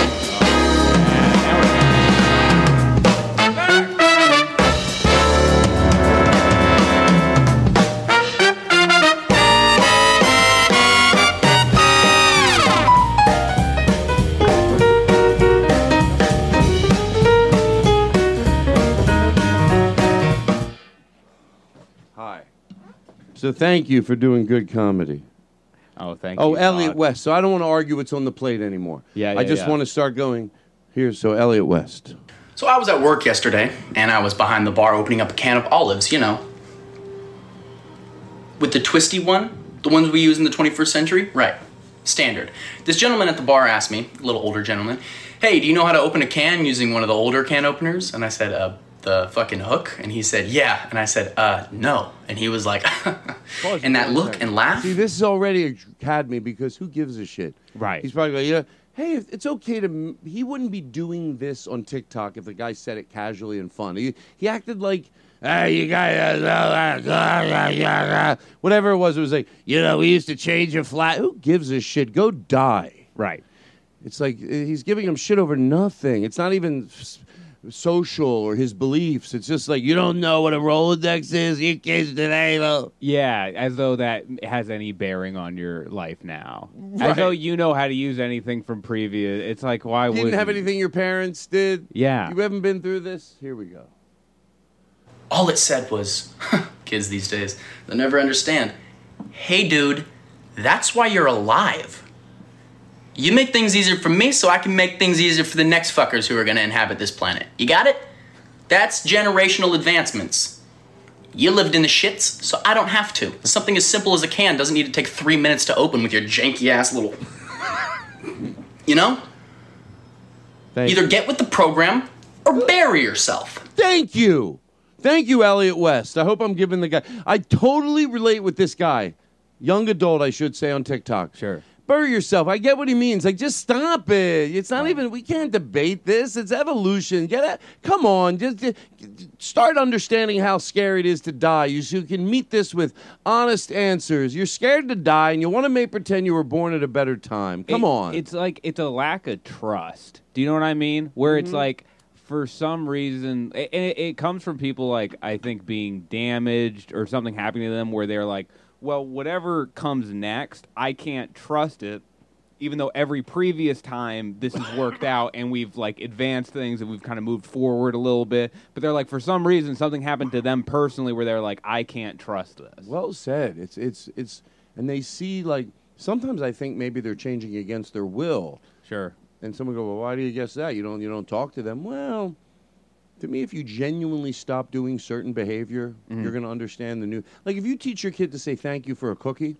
Hi. So thank you for doing good comedy. Oh, thank Oh, you. Elliot Todd. West. So I don't want to argue what's on the plate anymore. Yeah, yeah, I just yeah. want to start going. Here's so Elliot West. So I was at work yesterday, and I was behind the bar opening up a can of olives, you know. With the twisty one, the ones we use in the twenty-first century? Right. Standard. This gentleman at the bar asked me, a little older gentleman, hey, do you know how to open a can using one of the older can openers? And I said, uh, the fucking hook? And he said, yeah. And I said, uh, no. And he was like, and that look and laugh. See, this is already had me because who gives a shit? Right. He's probably like, yeah, hey, if it's okay to. m- He wouldn't be doing this on TikTok if the guy said it casually and fun. He he acted like, hey, you guys, whatever it was. It was like, you know, we used to change a flat. Who gives a shit? Go die. Right. It's like uh, he's giving him shit over nothing. It's not even s- social or his beliefs. It's just like, you don't know what a Rolodex is. You kids today, though. Yeah, as though that has any bearing on your life now. Right. As though you know how to use anything from previous. It's like, why would Didn't have anything your parents did. Yeah. You haven't been through this? Here we go. All it said was, kids these days, they'll never understand. Hey, dude, that's why you're alive. You make things easier for me so I can make things easier for the next fuckers who are going to inhabit this planet. You got it? That's generational advancements. You lived in the shits, so I don't have to. Something as simple as a can doesn't need to take three minutes to open with your janky-ass little... You know? Thank Either get with the program or bury yourself. Thank you. Thank you, Elliot West. I hope I'm giving the guy. I totally relate with this guy. Young adult, I should say, on TikTok. Sure. Bury yourself. I get what he means. Like, just stop it. It's not even, we can't debate this. It's evolution. Get it? Come on. Just, just start understanding how scary it is to die. You, so you can meet this with honest answers. You're scared to die, and you want to make pretend you were born at a better time. Come It- on. It's like, it's a lack of trust. Do you know what I mean? Where it's Mhm. like, for some reason, and it, it comes from people like, I think, being damaged or something happening to them where they're like, well, whatever comes next, I can't trust it, even though every previous time this has worked out and we've like advanced things and we've kind of moved forward a little bit. But they're like, for some reason, something happened to them personally where they're like, I can't trust this. Well said. It's it's it's, and they see like sometimes I think maybe they're changing against their will. Sure. And someone go, well, why do you guess that? You don't you don't talk to them. Well, to me, if you genuinely stop doing certain behavior, Mhm. you're going to understand the new. Like if you teach your kid to say thank you for a cookie,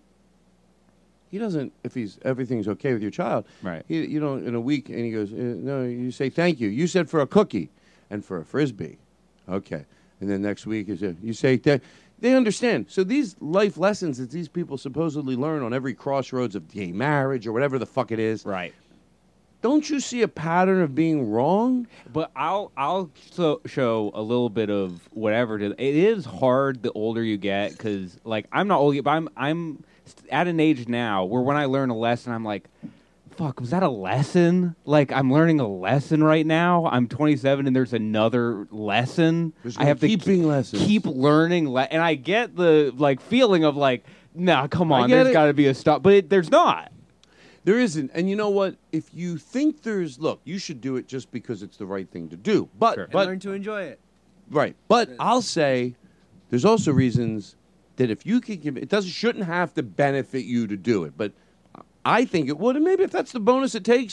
he doesn't. If he's everything's okay with your child, Right. He, you know, in a week, and he goes, uh, no, you say thank you. You said for a cookie, and for a frisbee, okay. And then next week is a, you say th- they understand. So these life lessons that these people supposedly learn on every crossroads of gay marriage or whatever the fuck it is, right? Don't you see a pattern of being wrong? But I'll I'll so, show a little bit of whatever. To, it is hard the older you get because like I'm not old yet, but I'm I'm at an age now where when I learn a lesson, I'm like, fuck, was that a lesson? Like I'm learning a lesson right now. I'm twenty-seven and there's another lesson. There's I have to keep being lessons. keep learning, le- and I get the like feeling of like, nah, come I on, get there's it. got to be a stop, but it, there's not. There isn't. And you know what? If you think there's, look, you should do it just because it's the right thing to do. But, And but learn to enjoy it. right. But I'll say there's also reasons that if you could give it, doesn't shouldn't have to benefit you to do it. But I think it would. And maybe if that's the bonus it takes,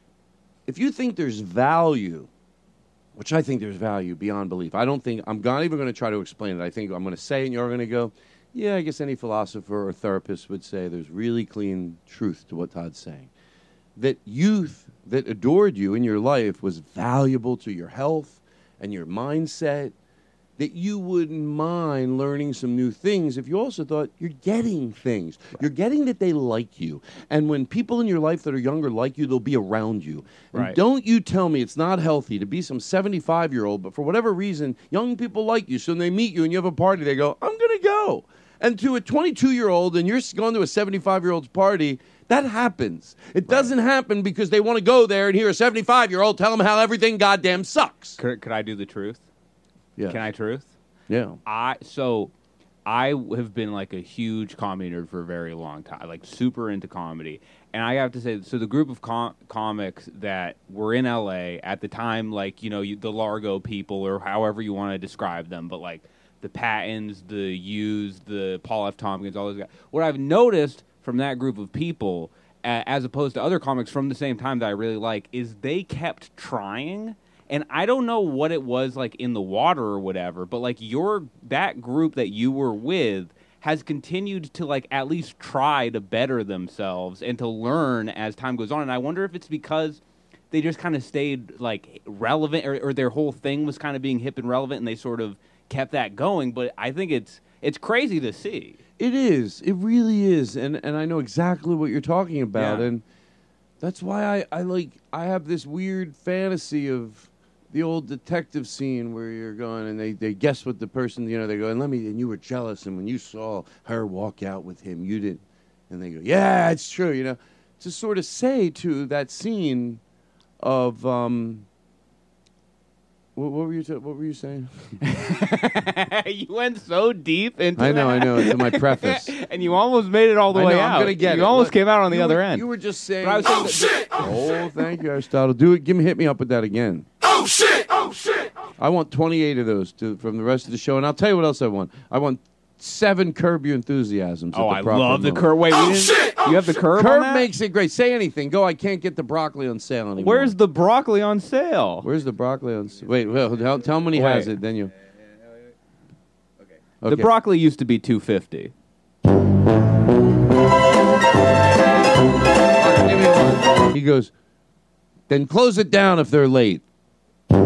if you think there's value, which I think there's value beyond belief. I don't think, I'm not even going to try to explain it. I think I'm going to say it and you're going to go, yeah, I guess any philosopher or therapist would say there's really clean truth to what Todd's saying. That youth that adored you in your life was valuable to your health and your mindset, that you wouldn't mind learning some new things if you also thought you're getting things. You're getting that they like you. And when people in your life that are younger like you, they'll be around you. And Right. don't you tell me it's not healthy to be some seventy-five-year-old, but for whatever reason, young people like you. So when they meet you and you have a party, they go, I'm going to go. And to a twenty-two-year-old, and you're going to a seventy-five-year-old's party, That happens. It doesn't happen because they want to go there and hear a seventy-five-year-old tell them how everything goddamn sucks. Could, could I do the truth? Yeah. Can I truth? Yeah. I so I have been like a huge comedy nerd for a very long time, like super into comedy. And I have to say, so the group of com- comics that were in L A at the time, like, you know, you, the Largo people or however you want to describe them, but like the Pattons, the Hughes, the Paul F. Tompkins, all those guys. What I've noticed from that group of people, uh, as opposed to other comics from the same time that I really like, is they kept trying. And I don't know what it was like in the water or whatever, but like your that group that you were with has continued to like at least try to better themselves and to learn as time goes on. And I wonder if it's because they just kind of stayed like relevant, or, or their whole thing was kind of being hip and relevant, and they sort of kept that going. But I think it's it's crazy to see. It is. It really is. And and I know exactly what you're talking about. Yeah. And that's why I, I like I have this weird fantasy of the old detective scene where you're going and they, they guess what the person, you know, they go, and let me, and you were jealous, and when you saw her walk out with him, you didn't. And they go, yeah, it's true, you know. To sort of say to that scene of, um, what, what were you ta- what were you saying? You went so deep into I know, that. I know, it's in my preface. And you almost made it all the I way know, out. I'm gonna get you it. almost Look, came out on the you other were, end. You were just saying, But I was saying oh, that- shit! Oh, thank you, Aristotle. Do it. Give me, hit me up with that again. Oh shit! Oh shit! I want twenty-eight of those to, from the rest of the show, and I'll tell you what else I want. I want seven Curb Your Enthusiasms. Oh, at the I proper love the moment. curb. Wait, we didn't, you have the curb. Curb on that? makes it great. Say anything. Go. I can't get the broccoli on sale anymore. Where's the broccoli on sale? Where's the broccoli on sale? Wait, well, tell, tell him when he Wait. has it. Then you. The broccoli used to be two fifty. He goes, then close it down if they're late. That's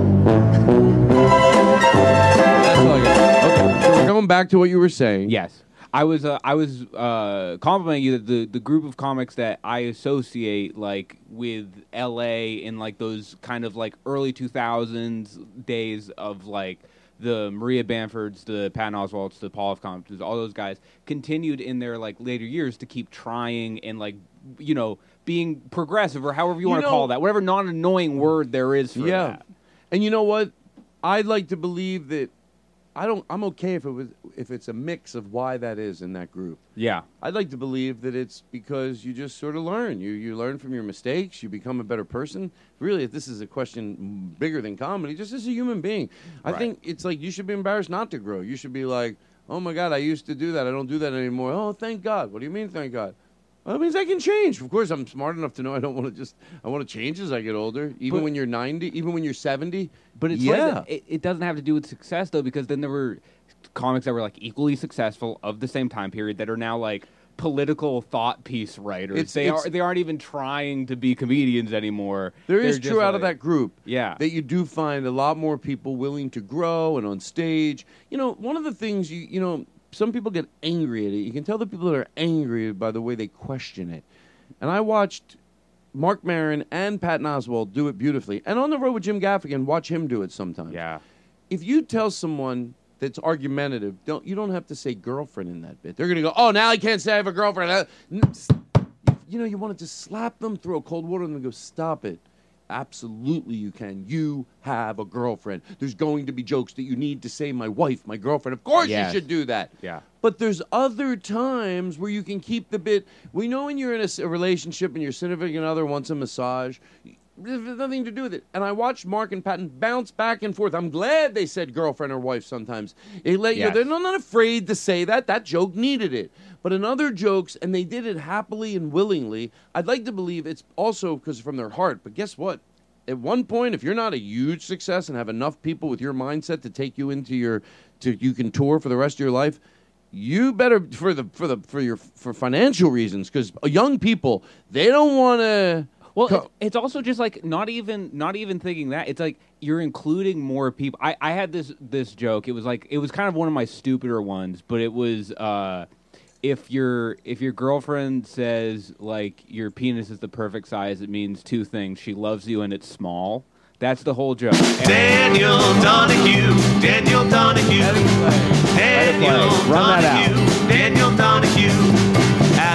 all I got. Okay, so we're going back to what you were saying. Yes. I was uh, I was uh, complimenting you that the, the group of comics that I associate like with L A in like those kind of like early two thousands days of like the Maria Bamfords, the Patton Oswalts, the Paul F. Comptons, all those guys continued in their like later years to keep trying and like, you know, being progressive or however you, You want to know- call that, whatever non-annoying word there is for Yeah. that. And you know what? I'd like to believe that I don't I'm okay if it was if it's a mix of why that is in that group. Yeah. I'd like to believe that it's because you just sort of learn. You you learn from your mistakes, you become a better person. Really, if this is a question bigger than comedy, just as a human being. I Right. think it's like you should be embarrassed not to grow. You should be like, "Oh my god, I used to do that. I don't do that anymore." "Oh, thank God." "What do you mean thank God?" Well, that means I can change. Of course, I'm smart enough to know I don't want to just I want to change as I get older, even But- when you're ninety, even when you're seventy. But it's yeah. like, it, it doesn't have to do with success though, because then there were comics that were like equally successful of the same time period that are now like political thought piece writers. It's- they it's- are they aren't even trying to be comedians anymore. There They're is just true out of like- that group. Yeah. That you do find a lot more people willing to grow and on stage. You know, one of the things you you know, some people get angry at it. You can tell the people that are angry by the way they question it. And I watched Mark Maron and Patton Oswalt do it beautifully. And on the road with Jim Gaffigan, watch him do it sometimes. Yeah. If you tell someone that's argumentative, don't you don't have to say girlfriend in that bit. They're gonna go, "Oh, now I can't say I have a girlfriend." Uh, n- You know, you want to just slap them, throw cold water, and then go, "Stop it." Absolutely, you can. You have a girlfriend. There's going to be jokes that you need to say, "My wife, my girlfriend." Of course, Yes. you should do that. Yeah. But there's other times where you can keep the bit. We know when you're in a, s- a relationship and your significant other wants a massage. There's nothing to do with it. And I watched Mark and Patton bounce back and forth. I'm glad they said girlfriend or wife sometimes. It let you, Yes. they're not, not afraid to say that. That joke needed it. But in other jokes, and they did it happily and willingly, I'd like to believe it's also because from their heart. But guess what? At one point, if you're not a huge success and have enough people with your mindset to take you into your, to you can tour for the rest of your life, you better for the for the for your for financial reasons, because young people, they don't want to. Well, it's, it's also just like not even not even thinking that. It's like you're including more people. I, I had this this joke. It was like it was kind of one of my stupider ones, but it was uh, if your if your girlfriend says like your penis is the perfect size, it means two things: she loves you and it's small. That's the whole joke. And Daniel Donahue, Daniel Donahue, Daniel Run that out. Donahue, Daniel Donahue, at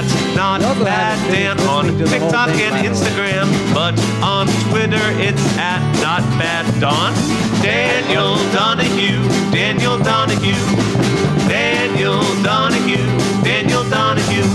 Not Bad Dan on TikTok and Instagram, but on Twitter it's at Not Bad Don. Daniel Donahue, Daniel Donahue, Daniel Donahue, Daniel Donahue.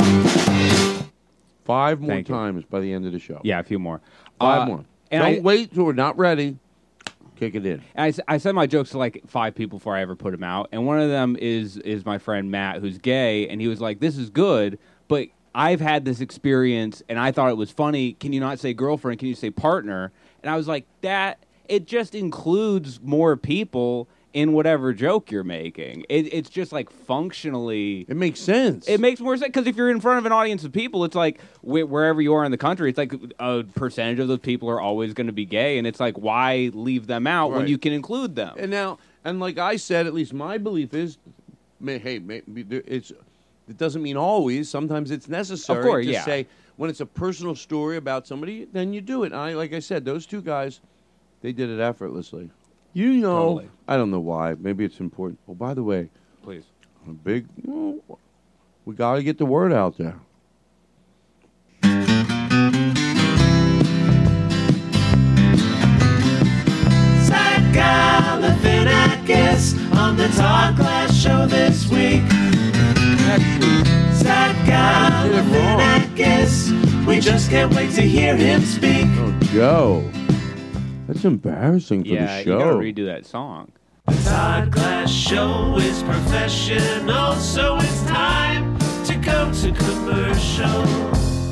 Five more Thank you. times by the end of the show. Yeah, a few more. Five Uh, more. and Don't I- wait till we're not ready. Kick it in. And I, s- I said my jokes to like five people before I ever put them out, and one of them is is my friend Matt, who's gay, and he was like, "This is good, but I've had this experience, and I thought it was funny. Can you not say girlfriend? Can you say partner?" And I was like, "That it just includes more people in whatever joke you're making. It, it's just like functionally, it makes sense. It makes more sense because if you're in front of an audience of people, it's like wh- wherever you are in the country, it's like a percentage of those people are always going to be gay, and it's like why leave them out when Right. you can include them? And now, and like I said, at least my belief is, may, hey, maybe there- it's it doesn't mean always. Sometimes it's necessary Of course, to yeah. say when it's a personal story about somebody, then you do it. And I, like I said, those two guys, they did it effortlessly. You know, Totally. I don't know why. Maybe it's important. Oh, by the way, Please. a big, you know, we got to get the word out there. Zach Galifianakis on the Todd Glass Show this week. Zach Galifianakis, we just can't wait to hear him speak. Oh, Joe, that's embarrassing for Yeah, the you show. gotta redo that song. The Todd Glass Show is professional, so it's time to go to commercial.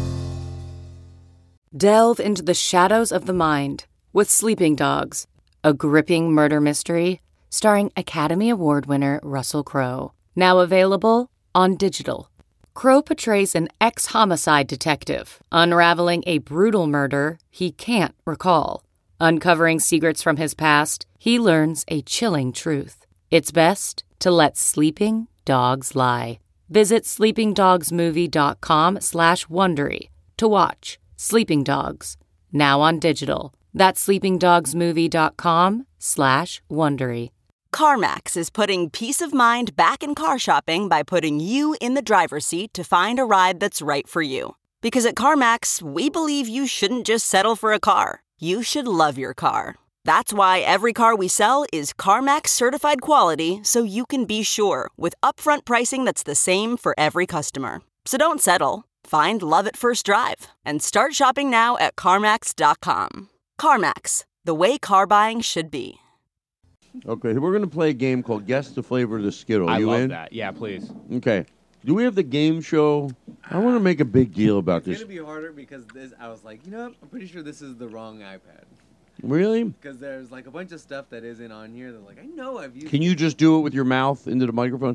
Delve into the shadows of the mind with Sleeping Dogs, a gripping murder mystery starring Academy Award winner Russell Crowe. Now available on digital. Crowe portrays an ex-homicide detective unraveling a brutal murder he can't recall. Uncovering secrets from his past, he learns a chilling truth. It's best to let sleeping dogs lie. Visit sleepingdogsmovie.com slash Wondery to watch Sleeping Dogs, now on digital. That's sleepingdogsmovie.com slash Wondery. CarMax is putting peace of mind back in car shopping by putting you in the driver's seat to find a ride that's right for you. Because at CarMax, we believe you shouldn't just settle for a car. You should love your car. That's why every car we sell is CarMax certified quality, so you can be sure with upfront pricing that's the same for every customer. So don't settle. Find love at first drive and start shopping now at CarMax dot com. CarMax, the way car buying should be. Okay, we're going to play a game called Guess the Flavor of the Skittle. I you love in? that. Yeah, please. Okay. Do we have the game show? I want to make a big deal about It's this. gonna be harder because this. I was like, you know, what? I'm pretty sure this is the wrong iPad. Really? Because there's like a bunch of stuff that isn't on here. That like I know I've used. Can you just do it with your mouth into the microphone?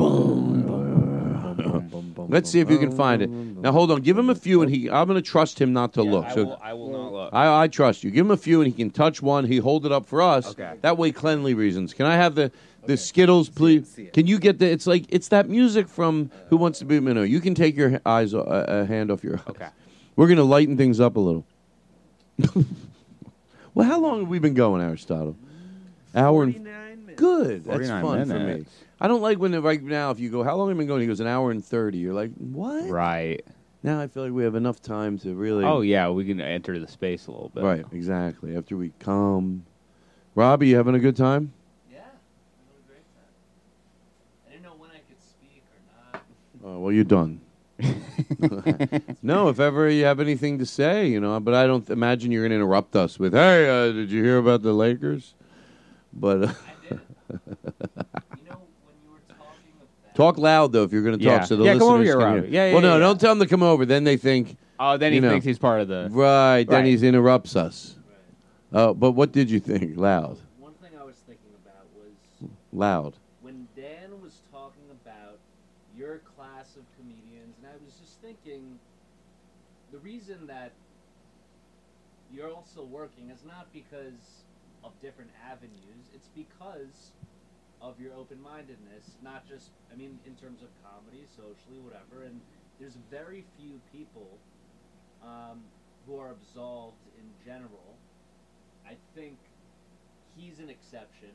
Let's see if you can find it. Now hold on. Give him a few, and he. I'm going to trust him not to look. I So will, I will not look. I, I trust you. Give him a few, and he can touch one. He hold it up for us. Okay. That way, cleanly reasons. Can I have the the Skittles, please? Can you get the? It's like it's that music from Who Wants to Be a Minnow. You can take your eyes, uh, uh, hand off your eyes. Okay. We're going to lighten things up a little. Well, how long have we been going, Aristotle? Hour and good. That's forty-nine fun for me. minutes. I don't like when right now if you go, how long have you been going? He goes an hour and thirty. You're like, what? Right. Now I feel like we have enough time to really. Oh yeah, we can enter the space a little bit. Right, exactly. After we come, Robbie, you having a good time? Yeah, having a great time. I didn't know when I could speak or not. Oh, well, you're done. No, if ever you have anything to say, you know, but I don't imagine you're going to interrupt us with, "Hey, uh, did you hear about the Lakers?" But uh, I did. You know, when you were talking about... talk loud though if you're going to Yeah. talk, so the Yeah, come listeners over here, can Robbie. hear. Yeah, yeah, Well, no, yeah. don't tell them to come over. Then they think. Oh, then he you know. thinks he's part of the. Right, then Right. he interrupts us. Uh, but what did you think? Loud. One thing I was thinking about was Loud. when Dan was talking about your class of comedians, and I was just thinking the reason that you're all still working is not because of different avenues, it's because of your open-mindedness, not just, I mean, in terms of comedy, socially, whatever, and there's very few people um, who are absolved in general. I think he's an exception,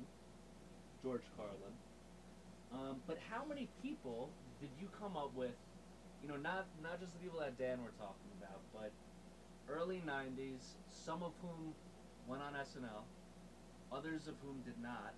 George Carlin. Um, but how many people did you come up with you know, not not just the people that Dan were talking about, but early nineties, some of whom went on S N L, others of whom did not,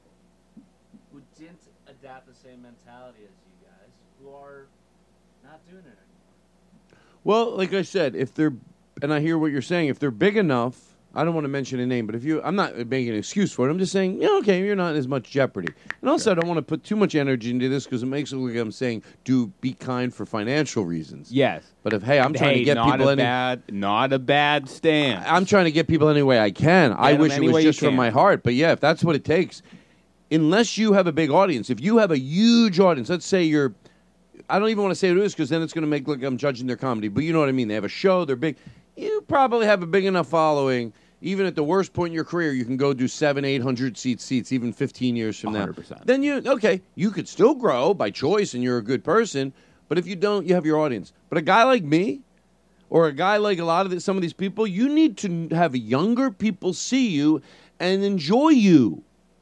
who didn't adapt the same mentality as you guys, who are not doing it anymore. Well, like I said, if they're, and I hear what you're saying, if they're big enough, I don't want to mention a name, but if you, I'm not making an excuse for it. I'm just saying, yeah, okay, you're not in as much jeopardy. And also, I don't want to put too much energy into this because it makes it look like I'm saying, do be kind for financial reasons. Yes. But if, hey, I'm hey, trying to get not people a any, bad, not a bad stand. I'm trying to get people any way I can. I them wish it any was way you just from can. my heart. But yeah, if that's what it takes, unless you have a big audience, if you have a huge audience, let's say you're, I don't even want to say who it is because then it's going to make look like I'm judging their comedy. But you know what I mean. They have a show. They're big. You probably have a big enough following. Even at the worst point in your career, you can go do seven, eight hundred seat seats, even fifteen years from one hundred now. percent. Then you okay, you could still grow by choice, and you're a good person. But if you don't, you have your audience. But a guy like me, or a guy like a lot of the, some of these people, you need to have younger people see you and enjoy you.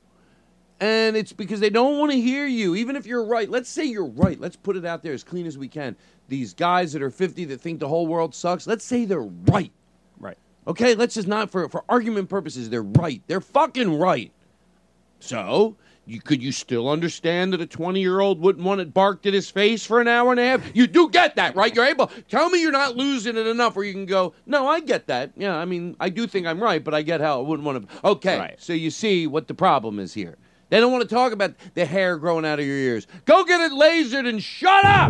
And it's because they don't want to hear you, even if you're right. Let's say you're right. Let's put it out there as clean as we can. These guys that are fifty that think the whole world sucks, let's say they're right. Right. Okay, let's just not, for, for argument purposes, they're right. They're fucking right. So, you could you still understand that a twenty-year-old wouldn't want it barked at his face for an hour and a half? You do get that, right? You're able. Tell me you're not losing it enough where you can go, no, I get that. Yeah, I mean, I do think I'm right, but I get how I wouldn't want to. Okay, Right. so you see what the problem is here. They don't want to talk about the hair growing out of your ears. Go get it lasered and shut up!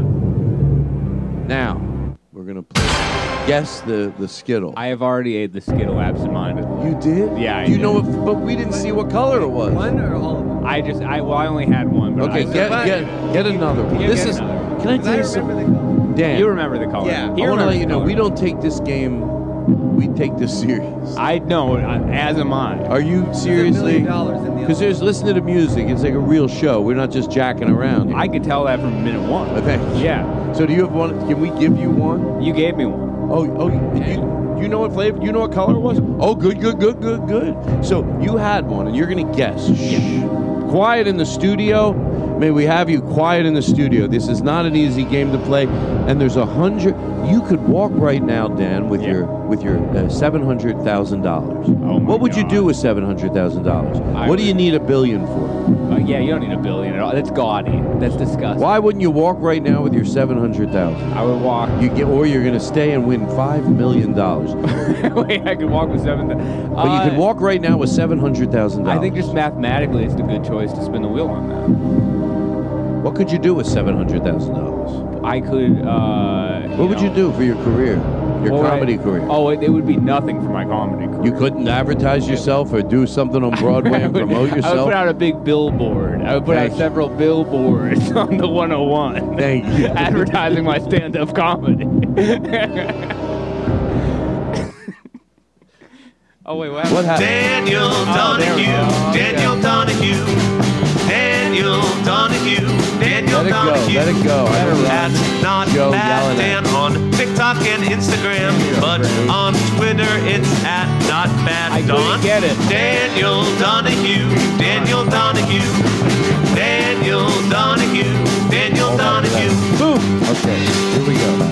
Now, we're going to play Guess the, the Skittle. I have already ate the Skittle absent-mindedly. You did? Yeah, I Do you did. know if, but we didn't see what color it was. One or all of them? I just, I well, I only had one. But Okay, I get, get, get another one. Yeah, This get is, another. can I tell you something? Dan, You remember the color. Yeah. He I want to remembers let you the know, color. we don't take this game, we take this serious. I know, uh, as am I. Are you seriously? million dollars in the Because there's listen to the music. It's like a real show. We're not just jacking around. here. I could tell that from minute one. Okay. Yeah. So do you have one? Can we give you one? You gave me one. Oh, oh, you, you know what flavor? You know what color it was? Oh, good, good, good, good, good. So you had one, and you're gonna guess. Shh. Quiet in the studio. May we have you quiet in the studio. This is not an easy game to play, and there's a hundred. You could walk right now, Dan, with Yeah. your with your uh, seven hundred thousand dollars. Oh my What would you God. do with seven hundred thousand dollars? I What do you would- need a billion for? Uh, yeah, you don't need a billion at all. That's gaudy. That's disgusting. Why wouldn't you walk right now with your seven hundred thousand? I would walk. You get, or you're going to stay and win five million dollars. Wait, I could walk with seven. Th- But you could walk right now with seven hundred thousand dollars. I think just mathematically, it's a good choice to spin the wheel on that. What could you do with seven hundred thousand dollars? I could. Uh, What would know, you do for your career, your well, comedy I- career? Oh, it, it would be nothing for my comedy career. You couldn't advertise yourself or do something on Broadway and promote I would yourself? put out a big billboard. I would put Thank out you. several billboards on the one oh one. Thank you. Advertising my stand-up comedy. oh wait, what happened? What happened? Daniel Oh, there we Donahue, go. Daniel Donahue, Daniel Donahue, Daniel Let it go, Donahue. let it go. I don't know. That's not Joe bad yelling at Dan on TikTok and Instagram, but on Twitter it's at not bad I couldn't Don. get it. Daniel Donahue, Daniel Donahue, Daniel Donahue, Daniel Donahue. Boom. Okay, here we go.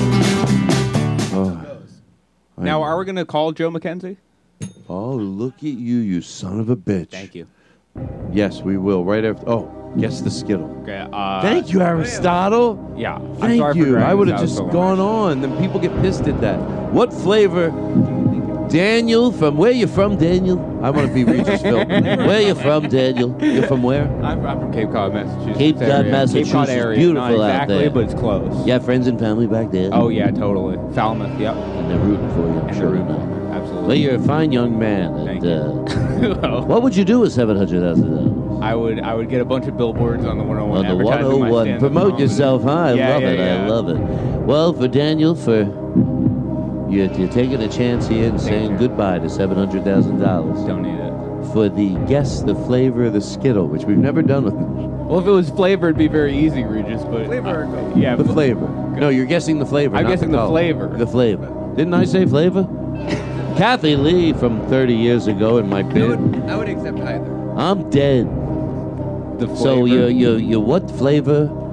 Oh. Now, are we going to call Joe McKenzie? Oh, look at you, you son of a bitch. Thank you. Yes, we will. Right after. Oh, guess the Skittle. Okay. Uh, Thank you, Aristotle. Yeah. I'm Thank sorry for you. dragging I would have this out just so gone long. on. Then people get pissed at that. What flavor? Daniel, from where you from, Daniel? I want to be Regisville. Where you from, Daniel? You're from where? I'm, I'm from Cape Cod, Massachusetts. Cape Cod, area. Massachusetts. Cape Cod area. Beautiful Not out exactly, there. but it's close. You have friends and family back there? Oh, yeah, totally. Falmouth, yep. And they're rooting for you, I'm And sure. they're of rooting that. for me. Absolutely. Well, you're a fine young man. And, Thank uh, what would you do with seven hundred thousand dollars? I would I would get a bunch of billboards on the one oh one. On the one advertising my oh one. stand-up Promote comedy. yourself, huh? I Yeah, love yeah, it. yeah. I love it. Well, for Daniel, for you're, you're taking a chance here and saying you. goodbye to seven hundred thousand dollars. Don't need it. For the guess the flavor of the Skittle, which we've never done with Well, if it was flavor, it'd be very easy, Regis. But Flavor or uh, go? yeah, the but- flavor. No, you're guessing the flavor. I'm not guessing the color. flavor. The flavor. Didn't I say flavor? Kathy Lee from thirty years ago in my I bid. would, I would accept either. I'm dead. The flavor. So you're, you're, you're what flavor?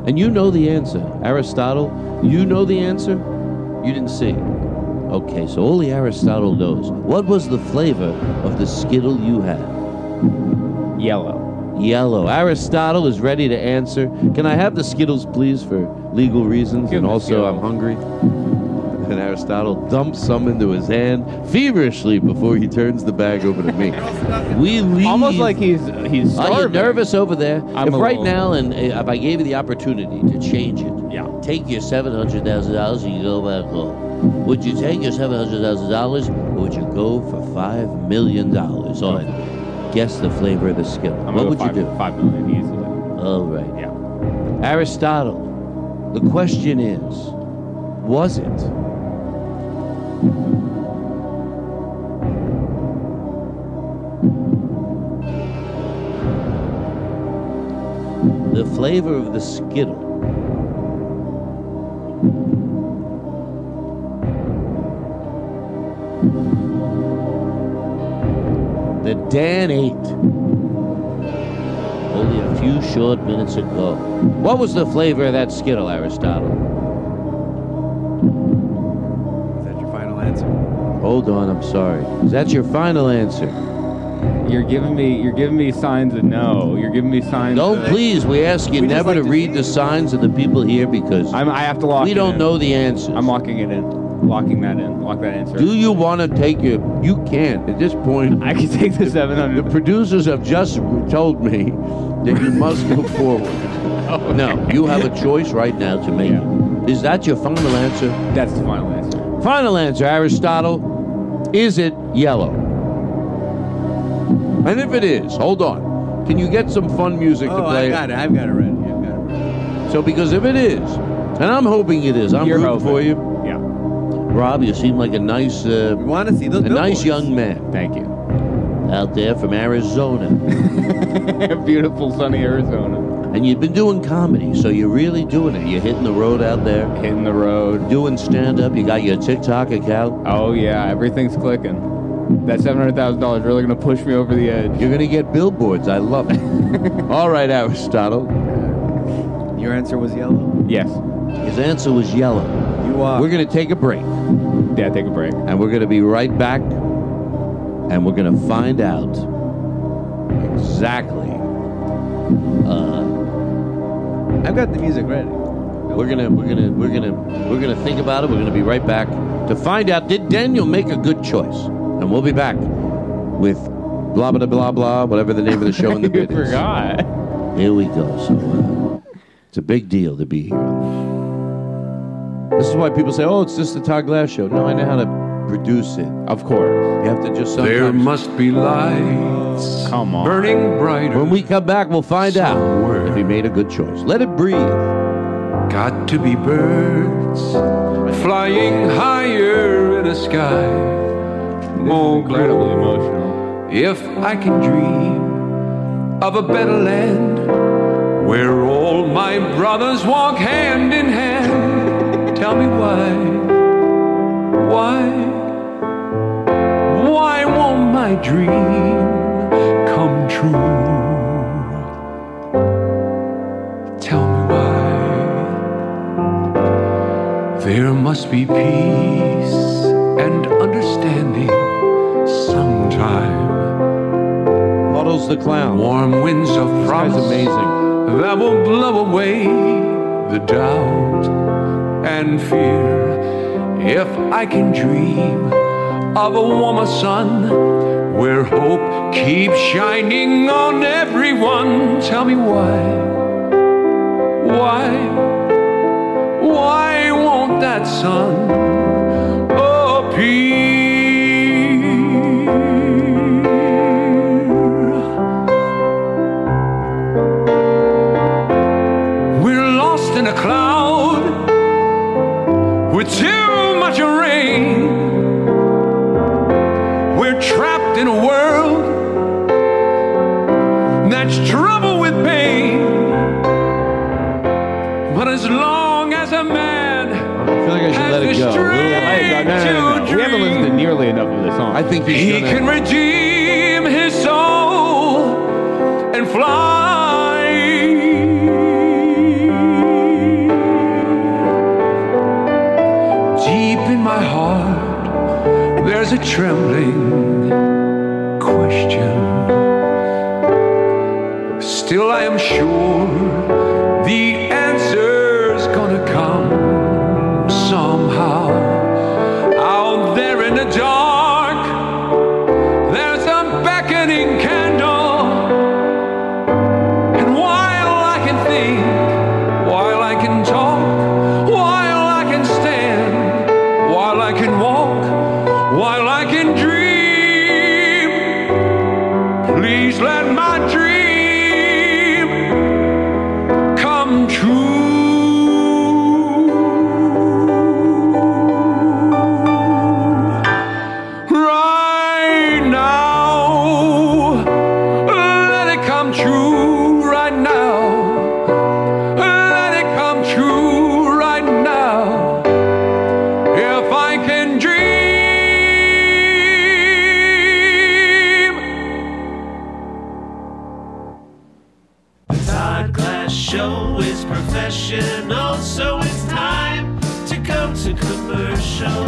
And you know the answer. Aristotle, you know the answer? You didn't see it. Okay, so only Aristotle knows. What was the flavor of the Skittle you had? Yellow. Yellow. Aristotle is ready to answer. Can I have the Skittles, please, for legal reasons? Give and him the also, Skittles. I'm hungry. And Aristotle dumps some into his hand feverishly before he turns the bag over to me. We leave. Almost like he's he's Are you starving. nervous over there? I'm if a right little- now, and uh, if I gave you the opportunity to change it, Yeah. take your seven hundred thousand dollars and you go back home. Would you take your seven hundred thousand dollars, or would you go for five million dollars on guess the flavor of the Skittle? I'm What gonna would go five, you do? Five million easily. All right. Yeah. Aristotle, the question is, was it the flavor of the Skittle that Dan ate only a few short minutes ago? What was the flavor of that Skittle, Aristotle? Is that your final answer? Hold on, I'm sorry. Is that your final answer? You're giving me you're giving me signs of no. You're giving me signs. Don't of, please. We ask you We just never like to to read the signs of the people here because I'm, I have to lock. we it don't in. know the answers. I'm locking it in. Locking that in. Lock that answer. Do you want to take your? You can't at this point. I can take the seven hundred. The producers have just told me that you must go forward. Oh, No, you have a choice right now to make. Is that your final answer? That's the final answer. Final answer, Aristotle. Is it yellow? And if it is, hold on. Can you get some fun music Oh, to play? I got it. I've got it ready. I've got it ready. So, because if it is, and I'm hoping it is, I'm You're rooting hoping. for you. Yeah. Rob, you seem like a nice, uh, We want to see those a nice billboards. young man Thank you. out there from Arizona. Beautiful sunny Arizona. And you've been doing comedy, so you're really doing it. You're hitting the road out there, Hitting the road. doing stand-up. You got your TikTok account. Oh yeah, everything's clicking. That seven hundred thousand dollars really gonna push me over the edge. You're going to get billboards. I love it. All right, Aristotle. Your answer was yellow? Yes. His answer was yellow. You are. We're going to take a break, Yeah, take a break. and we're going to be right back, and we're going to find out exactly. Uh, I've got the music ready. we're gonna, we're gonna, we're gonna, we're gonna think about it. We're gonna be right back to find out did Daniel make a good choice, and we'll be back with blah blah blah blah, whatever the name of the show in the You bit is. forgot. Here we go. So uh, it's a big deal to be here. This is why people say, "Oh, it's just the Todd Glass show." No, I know how to produce it. Of course. You have to just There sometimes. must be lights Come on. burning brighter. When we come back, we'll find out Somewhere. if he made a good choice. Let it breathe. Got to be birds flying higher in the sky. Oh, Incredibly emotional. if I can dream of a better land where all my brothers walk hand in hand. Tell me why, why, why won't my dream come true? Tell me why. There must be peace and understanding sometime. Puddles the Clown. Warm winds of This guy's promise amazing. that will blow away the doubt and fear. If I can dream of a warmer sun where hope keeps shining on everyone, tell me why, why, why won't that sun appear? We're lost in a cloud with too much rain. We're trapped in a world that's troubled with pain. But as long as a man I feel like I should let it go. A little- Hey, no, no, no, no. We haven't listened to nearly enough of this song. I think he he's can gonna. redeem his soul and fly. there's a trembling question. Still I am sure the answer's gonna come somehow. Out there in the dark, there's a beckoning candle. And while I can think, while I can talk, while I can stand, while I can walk, while I can dream, please let my dream come true. Right now, let it come true right now. Let it come true right now. If I can dream. The Todd Glass Show is professional, so it's time to go to commercial.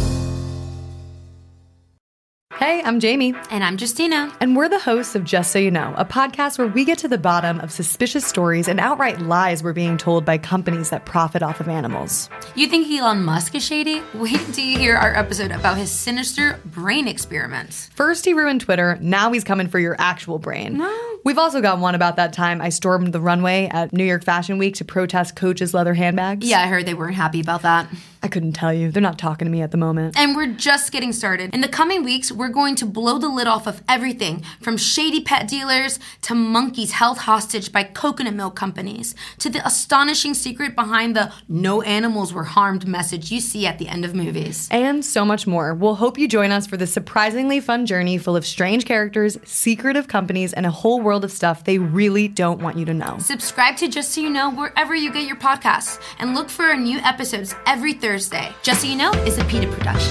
Hey, I'm Jamie. And I'm Justina. And we're the hosts of Just So You Know, a podcast where we get to the bottom of suspicious stories and outright lies we're being told by companies that profit off of animals. You think Elon Musk is shady? Wait until you hear our episode about his sinister brain experiments. First he ruined Twitter, now he's coming for your actual brain. No. We've also got one about that time I stormed the runway at New York Fashion Week to protest Coach's leather handbags. Yeah, I heard they weren't happy about that. I couldn't tell you. They're not talking to me at the moment. And we're just getting started. In the coming weeks, we're going to blow the lid off of everything from shady pet dealers to monkeys held hostage by coconut milk companies to the astonishing secret behind the no animals were harmed message you see at the end of movies. And so much more. We'll hope you join us for this surprisingly fun journey full of strange characters, secretive companies, and a whole world of stuff they really don't want you to know. Subscribe to Just So You Know wherever you get your podcasts and look for our new episodes every Thursday. Just So You Know is a PETA production.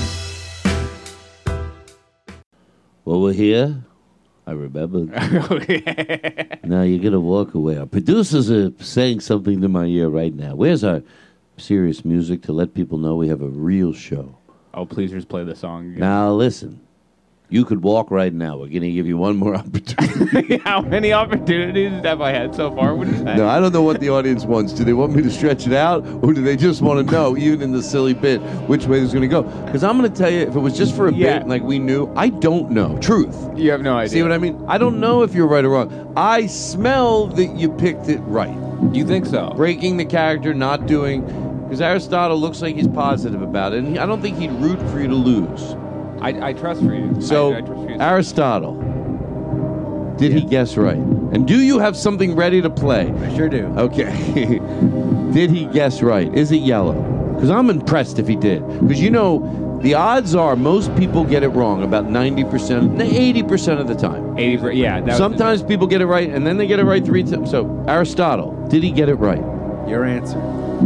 Well, we're here. I remember. Now you're going to walk away. Our producers are saying something to my ear right now. Where's our serious music to let people know we have a real show? Oh, please just play the song again. Now, listen. You could walk right now. We're going to give you one more opportunity. How many opportunities have I had so far? What is that? No, I don't know what the audience wants. Do they want me to stretch it out, or do they just want to know, even in the silly bit, which way this is going to go? Because I'm going to tell you, if it was just for a Yeah. bit, like we knew, I don't know. Truth. You have no idea. See what I mean? I don't know if you're right or wrong. I smell that you picked it right. You think so? Breaking the character, not doing... Because Aristotle looks like he's positive about it, and he, I don't think he'd root for you to lose. I, I trust for you. So, I, I trust for you. Aristotle, did he guess right? And do you have something ready to play? I sure do. Okay. Did he guess right? Is it yellow? Because I'm impressed if he did. Because you know, the odds are most people get it wrong about ninety percent, eighty percent of the time. eighty percent, yeah. That Sometimes was people get it right, and then they get it right three times. So, Aristotle, did he get it right? Your answer.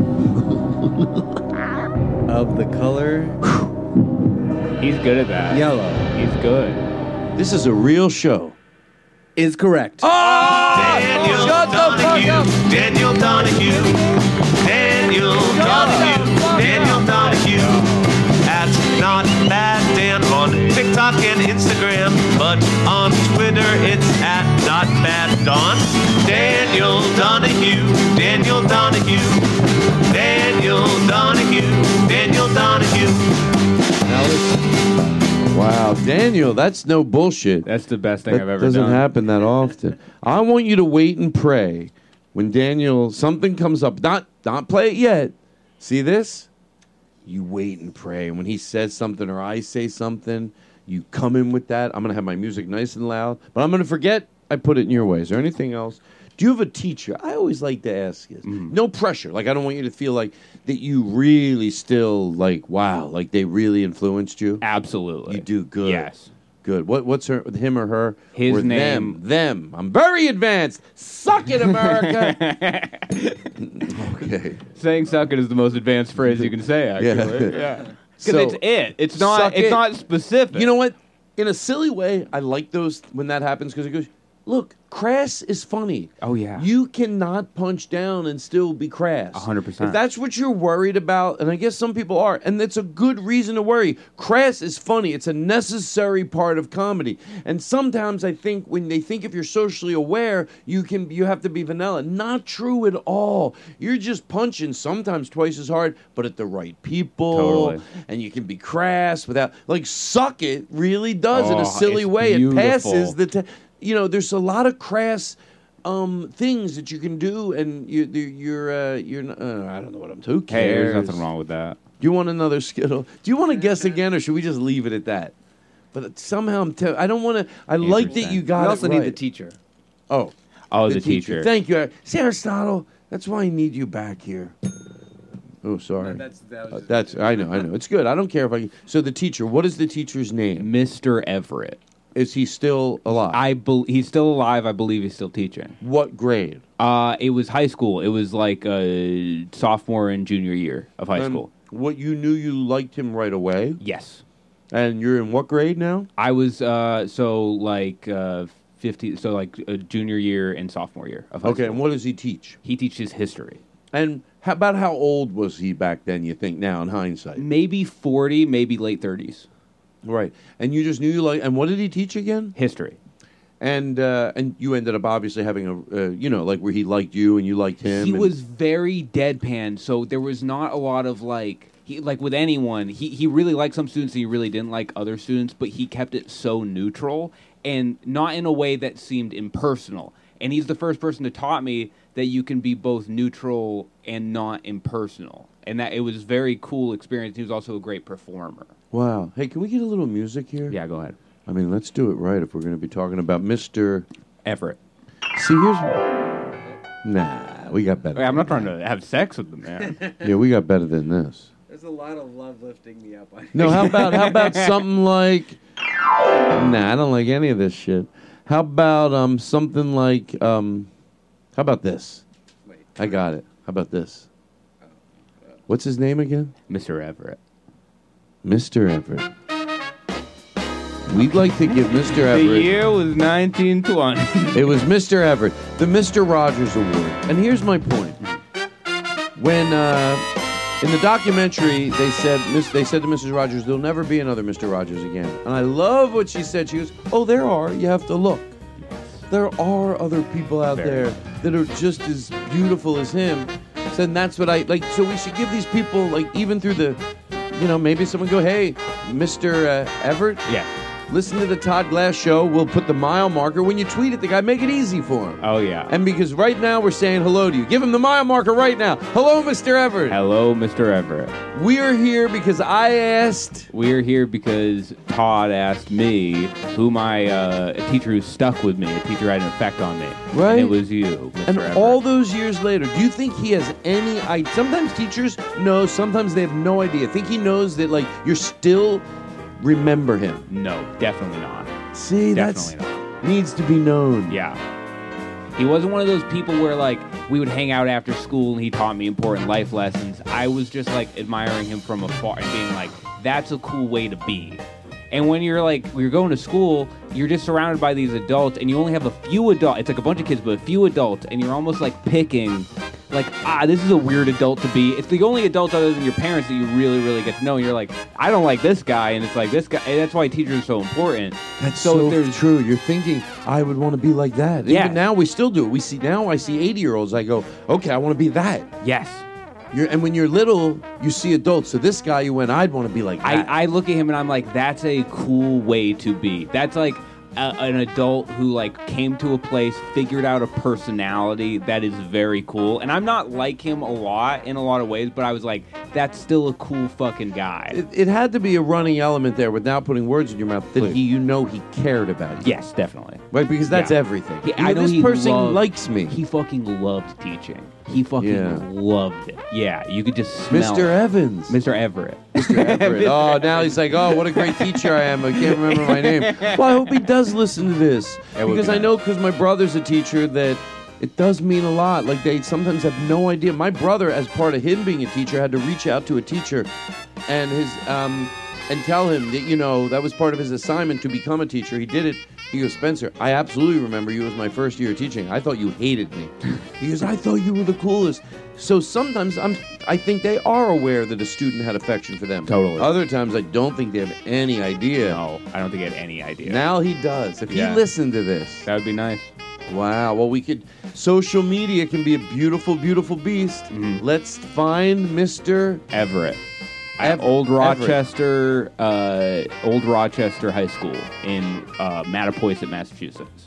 Of the color... He's good at that. Yellow. He's good. This is a real show. Is correct. Oh! Daniel Shut the fuck Donahue, up! Daniel Donahue, Daniel Donahue, Daniel Donahue. At Not Bad Dan on TikTok and Instagram, but on Twitter it's at Not Bad Don. Daniel Donahue, Daniel Donahue, Daniel Donahue, Daniel Donahue. Now listen. Wow, Daniel, that's no bullshit. That's the best thing that I've ever doesn't done. happen that often. I want you to wait and pray when Daniel, something comes up. Not, not play it yet. See this? You wait and pray. And when he says something or I say something, you come in with that. I'm going to have my music nice and loud. But I'm going to forget I put it in your way. Is there anything else? Do you have a teacher? I always like to ask this. Mm. No pressure. Like, I don't want you to feel like that you really still, like, wow, like they really influenced you. Absolutely. You do good. Yes. Good. What? What's her? Him or her? His or name. Them. Them. I'm very advanced. Suck it, America. Okay. Saying "suck it" is the most advanced phrase you can say. Actually, Yeah. yeah. Because So, it's it. It's not. suck It's it. not specific. You know what? In a silly way, I like those when that happens because it goes, look, crass is funny. Oh, yeah. You cannot punch down and still be crass. one hundred percent. If that's what you're worried about, and I guess some people are, and that's a good reason to worry. Crass is funny. It's a necessary part of comedy. And sometimes I think when they think if you're socially aware, you can you have to be vanilla. Not true at all. You're just punching sometimes twice as hard, but at the right people. Totally. And you can be crass without, like, suck it really does in Oh, a silly it's way. beautiful. It passes the t- you know, there's a lot of crass um, things that you can do, and you, you're, uh, you're, not, uh, I don't know what I'm talking. Who Hey, cares? there's nothing wrong with that. Do you want another Skittle? Do you want to guess again, or should we just leave it at that? But somehow I'm, te- I don't want to. I like that you got We it also need right. the teacher. Oh, Oh, the teacher. Thank you, see, Aristotle. That's why I need you back here. Oh, sorry. No, that's- that was Uh, just- that's. I know. I know. It's good. I don't care if I. So the teacher. What is the teacher's name? Mister Everett. Is he still alive? I bel he's still alive. I believe he's still teaching. What grade? Uh, it was high school. It was like uh, sophomore and junior year of high And school. What you knew you liked him right away? Yes. And you're in what grade now? I was uh, so like uh, fifty. So like uh, junior year and sophomore year of high Okay, school. and what does he teach? He teaches history. And how about how old was he back then, you think, now in hindsight? Maybe forty, maybe late thirties. Right. And you just knew you like, and what did he teach again? History. And uh, and you ended up obviously having a, uh, you know, like where he liked you and you liked him. He and- was very deadpan, so there was not a lot of like he like with anyone. He he really liked some students and he really didn't like other students, but he kept it so neutral and not in a way that seemed impersonal. And he's the first person to taught me that you can be both neutral and not impersonal. And that it was a very cool experience. He was also a great performer. Wow. Hey, can we get a little music here? Yeah, go ahead. I mean, let's do it right if we're going to be talking about Mister Everett. See, here's. Nah, we got better. I'm not trying to have sex with the man. Yeah, we got better than this. There's a lot of love lifting me up. No, how about how about something like? Nah, I don't like any of this shit. How about um something like um, how about this? Wait. I got it. How about this? What's his name again? Mister Everett. Mister Everett. We'd like to give Mister The Everett. year was nineteen twenty. It was Mister Everett, the Mister Rogers Award. And here's my point. When uh, in the documentary they said Miss, they said to Missus Rogers, "There'll never be another Mister Rogers again." And I love what she said. She goes, "Oh, there are. You have to look. There are other people out Very. there that are just as beautiful as him." So and that's what I like. So we should give these people, like, even through the, you know, maybe someone go, "Hey, Mister Uh, Everett." Yeah. Listen to the Todd Glass Show. We'll put the mile marker when you tweet at the guy. Make it easy for him. Oh, yeah. And because right now we're saying hello to you. Give him the mile marker right now. Hello, Mister Everett. Hello, Mister Everett. We're here because I asked. We're here because Todd asked me who my uh, a teacher who stuck with me, a teacher who had an effect on me. Right. And it was you, Mister And Everett. all those years later, do you think he has any idea? Sometimes teachers know, sometimes they have no idea. Think he knows that, like, you're still remember him? No, definitely not. See, Definitely that's not. needs to be known. Yeah. He wasn't one of those people where, like, we would hang out after school and he taught me important life lessons. I was just, like, admiring him from afar and being like, that's a cool way to be. And when you're, like, when you're going to school, you're just surrounded by these adults and you only have a few adults. It's like a bunch of kids, but a few adults. And you're almost, like, picking, like, ah, this is a weird adult to be. It's the only adult other than your parents that you really, really get to know. And you're like, I don't like this guy. And it's like, this guy. And that's why teachers are so important. That's So so, if there's- true. You're thinking, I would want to be like that. Yeah. Even now, we still do it. We see now, I see eighty-year-olds. I go, okay, I want to be that. Yes. You're, and when you're little, you see adults. So this guy, you went, I'd want to be like that. I, I look at him and I'm like, that's a cool way to be. That's like a, an adult who like came to a place, figured out a personality that is very cool. And I'm not like him a lot in a lot of ways, but I was like, that's still a cool fucking guy. it, it had to be a running element there without putting words in your mouth that Please. he, you know he cared about you. Yes, definitely. Right, because that's Yeah. everything. He- You I know this he person loved- likes me. He fucking loved teaching. He fucking Yeah. loved it. Yeah, you could just smell Mister it. Evans. Mister Everett. Mister Everett. Oh, now he's like, oh, what a great teacher I am. I can't remember my name. Well, I hope he does listen to this. That would Because be I nice. know, because my brother's a teacher, that it does mean a lot. Like, they sometimes have no idea. My brother, as part of him being a teacher, had to reach out to a teacher and his um and tell him that, you know, that was part of his assignment to become a teacher. He did it He goes, Spencer, I absolutely remember you as my first year teaching. I thought you hated me. He goes, I thought you were the coolest. So sometimes I'm, I think they are aware that a student had affection for them. Totally. Other times I don't think they have any idea. No, I don't think he had any idea. Now he does. If Yeah. he listened to this. That would be nice. Wow. Well, we could. Social media can be a beautiful, beautiful beast. Mm-hmm. Let's find Mister Everett. Ev- At Old Everett. Rochester, uh, Old Rochester High School in uh, Mattapoisett, Massachusetts.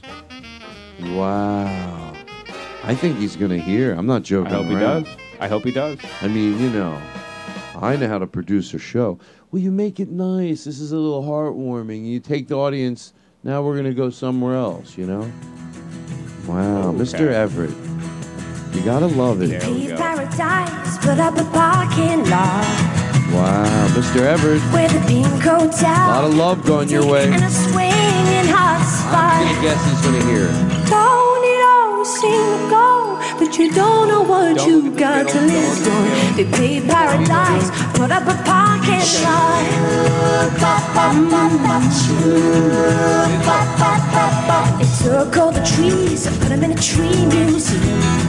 Wow. I think he's going to hear. I'm not I joking hope he around. does. I hope he does. I mean, you know, I know how to produce a show. Well, you make it nice. This is a little heartwarming. You take the audience. Now we're going to go somewhere else, you know? Wow. Okay. Mister Everett. You got to love it. There we go. Paradise, put up a parking lot Wow. Mister Everett. where the bean coats A out. lot of love going your way. And a swinging hot I'm spot. going to guess he's going to hear it. Don't it always seem to go, but you don't know what Don't you look at the got to fiddle, live don't look at for. They paid paradise, put up a parking lot. Mm. They took all the trees and put them in a tree museum.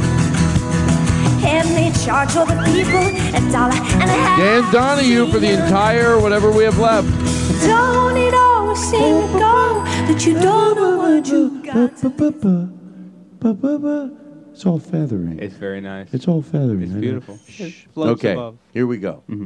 And they charge all the people a dollar and a half. Dan Donahue for the entire whatever we have left. Don't it always seem to go, that you don't know what you got to. It's all feathery. It's very nice. It's all feathery. It's I know. beautiful. It floats Okay, above. here we go. Mm-hmm.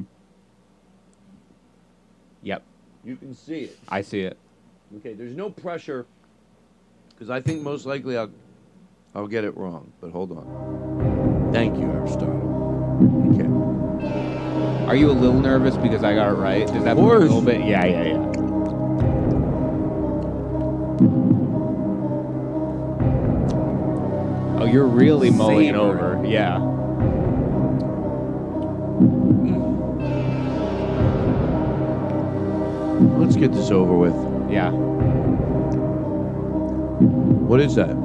Yep. You can see it. I see it. Okay, there's no pressure because I think most likely I'll I'll get it wrong. But hold on. Thank you, Aristotle. Okay. Are you a little nervous because I got it right? Does that Of move a course. little bit? Yeah, yeah, yeah. Oh, you're really mulling it over. Yeah. Let's get this over with. Yeah. What is that?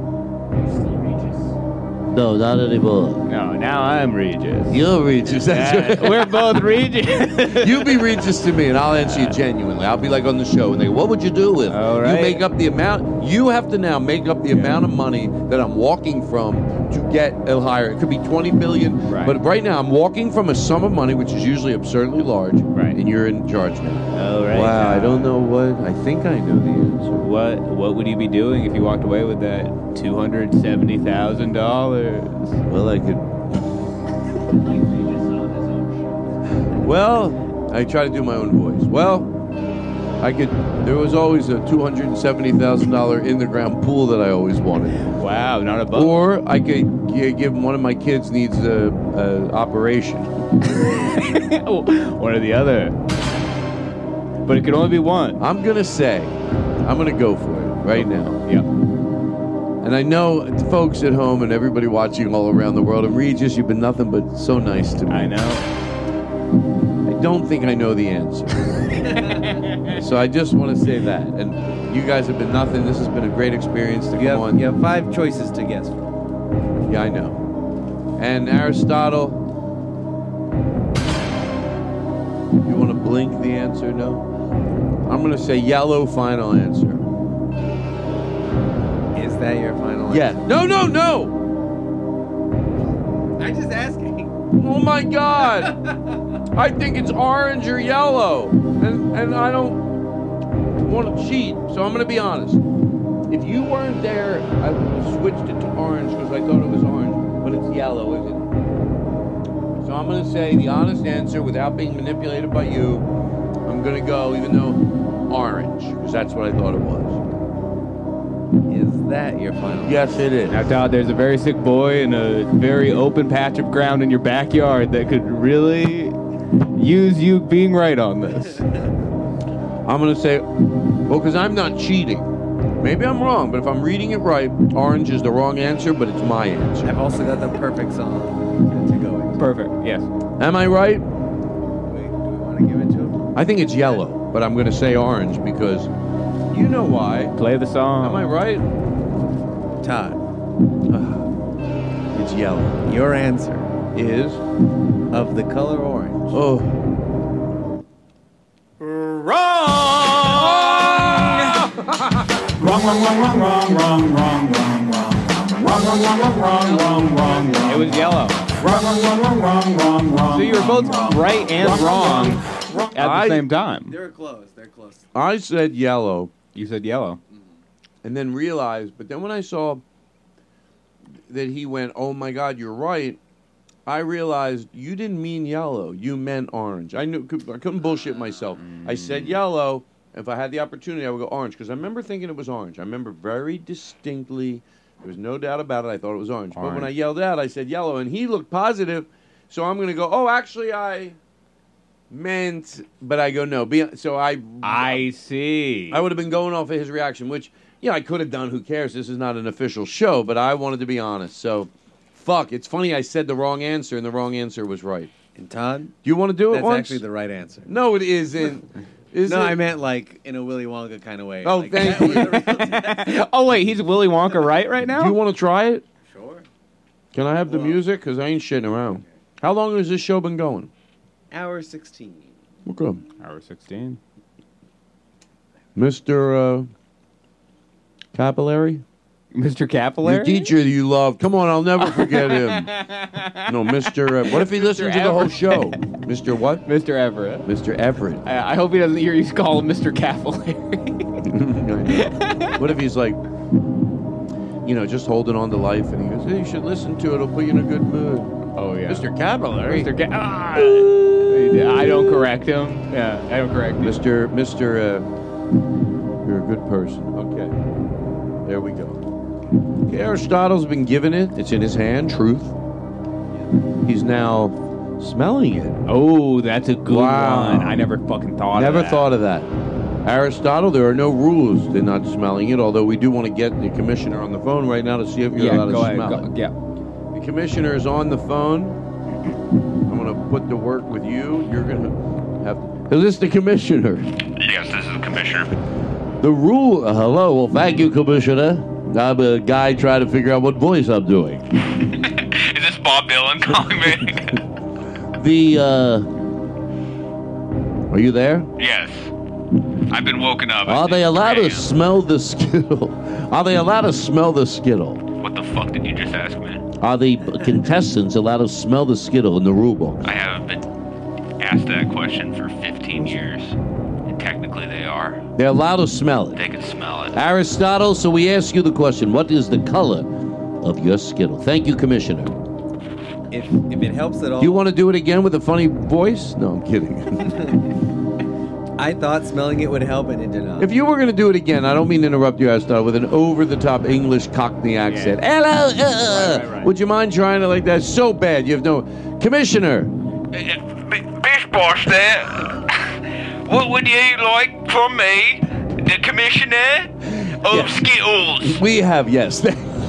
No, not anymore. No, now I'm Regis. You're Regis. That's Yeah, right. we're both Regis. You be Regis to me, and I'll answer you genuinely. I'll be like on the show, and they go, what would you do with? All right. You make up the amount. You have to now make up the amount of money that I'm walking from to get a higher. It could be twenty billion dollars, Right. but right now I'm walking from a sum of money which is usually absurdly large, Right. and you're in charge now. All right. Wow, I John. don't know what. I think I know the answer. What What would you be doing if you walked away with that two hundred seventy thousand dollars? Well, I could. Well, I try to do my own voice. Well, I could. There was always a two hundred seventy thousand dollar in the ground pool that I always wanted. Wow, not a bum. Or I could g- give one of my kids needs a, a operation. One or the other. But it could only be one. I'm gonna say, I'm gonna go for it right now. Yep. And I know folks at home and everybody watching all around the world, and Regis, you've been nothing but so nice to me. I know. I don't think I know the answer. So I just want to say that. And you guys have been nothing. This has been a great experience to You come have, on. you have five choices to guess from. Yeah, I know. And Aristotle, you want to blink the answer? No? I'm going to say yellow final answer. Is that your final Yeah. answer? No, no, no! I'm just asking. Oh my God! I think it's orange or yellow. And, and I don't want to cheat, so I'm going to be honest. If you weren't there, I would have switched it to orange because I thought it was orange, but it's yellow, isn't it? So I'm going to say the honest answer without being manipulated by you. I'm going to go, even though orange, because that's what I thought it was. Is that your final Yes, it is. Now, Todd, there's a very sick boy in a very open patch of ground in your backyard that could really use you being right on this. I'm going to say, well, because I'm not cheating. Maybe I'm wrong, but if I'm reading it right, orange is the wrong answer, but it's my answer. I've also got the perfect song to go with. Perfect, yes. Am I right? Wait, do we want to give it to him? I think it's yellow, but I'm going to say orange because you know why. Play the song. Am I right? Todd, It's yellow. your answer Is? of the color orange. Oh. Wrong! Wrong, wrong, wrong, wrong, wrong, wrong, wrong, wrong, wrong. Wrong, wrong, wrong, wrong, wrong, wrong, wrong, wrong. It was yellow. Wrong, wrong, wrong, wrong, wrong, wrong, wrong. So you were both right and wrong at the I- same time. They were close. They're close. I said yellow. You said yellow. And then realized, but then when I saw that he went, oh my God, you're right, I realized you didn't mean yellow. You meant orange. I knew I couldn't bullshit myself. I said yellow. If I had the opportunity, I would go orange because I remember thinking it was orange. I remember very distinctly. There was no doubt about it. I thought it was orange. But when Orange. I yelled out, I said yellow, and he looked positive. So I'm going to go, oh, actually, I meant, but I go, no. Be, so I... I see. I would have been going off of his reaction, which, you know, I could have done. Who cares? This is not an official show, but I wanted to be honest. So, fuck. It's funny I said the wrong answer, and the wrong answer was right. And Todd? Do you want to do it That's once? actually the right answer. No, it isn't. Is no, it? I meant like in a Willy Wonka kind of way. Oh, like, thank you. Oh, wait, he's Willy Wonka right right now? Do you want to try it? Sure. Can I have the music? Because I ain't shitting around. How long has this show been going? Hour sixteen. Okay. Hour sixteen. Mister Uh, Capillary? Mister Capillary? Your teacher that you love. Come on, I'll never forget him. No, Mister Uh, what if he listens to the whole show? Mister What? Mister Everett. Mister Everett. I, I hope he doesn't hear you call him Mister Capillary. What if he's like, you know, just holding on to life, and he goes, hey, you should listen to it. It'll put you in a good mood. Oh, yeah. Mister Capillary. Mister Ca- ah, I don't correct him. Yeah, I don't correct him. Mister Mister Uh, you're a good person. Okay. There we go. Okay, Aristotle's been given it. It's in his hand. Truth. He's now smelling it. Oh, that's a good Wow. one. I never fucking thought Never of that. thought of that. Aristotle, there are no rules to not smelling it, although we do want to get the commissioner on the phone right now to see if you're Yeah, allowed go to ahead. smell Go, it. yeah. The commissioner is on the phone. I'm going to put to work with you. You're going to have to... Is this the commissioner? Yes, this is the commissioner. The rule... Uh, hello. Well, thank you, Commissioner. I'm a guy trying to figure out what voice I'm doing. Is this Bob Dylan calling me? The, uh... Are you there? Yes. I've been woken up. Are they allowed to smell the Skittle? Are they allowed to smell the Skittle? What the fuck did you just ask me? Are the contestants allowed to smell the Skittle in the rule book? I haven't been asked that question for fifteen years. And technically they are. They're allowed to smell it. They can smell it. Aristotle, so we ask you the question, what is the color of your Skittle? Thank you, Commissioner. If if it helps at all. Do you want to do it again with a funny voice? No, I'm kidding. I thought smelling it would help, and it did not. If you were going to do it again, I don't mean to interrupt you, Aristotle, with an over-the-top English Cockney accent. Yeah. Hello, uh, Right, right, right. would you mind trying it like that? So bad. You have no... Commissioner. Bish boss there. What would you like from me, the commissioner of Yeah. Skittles? We have, yes.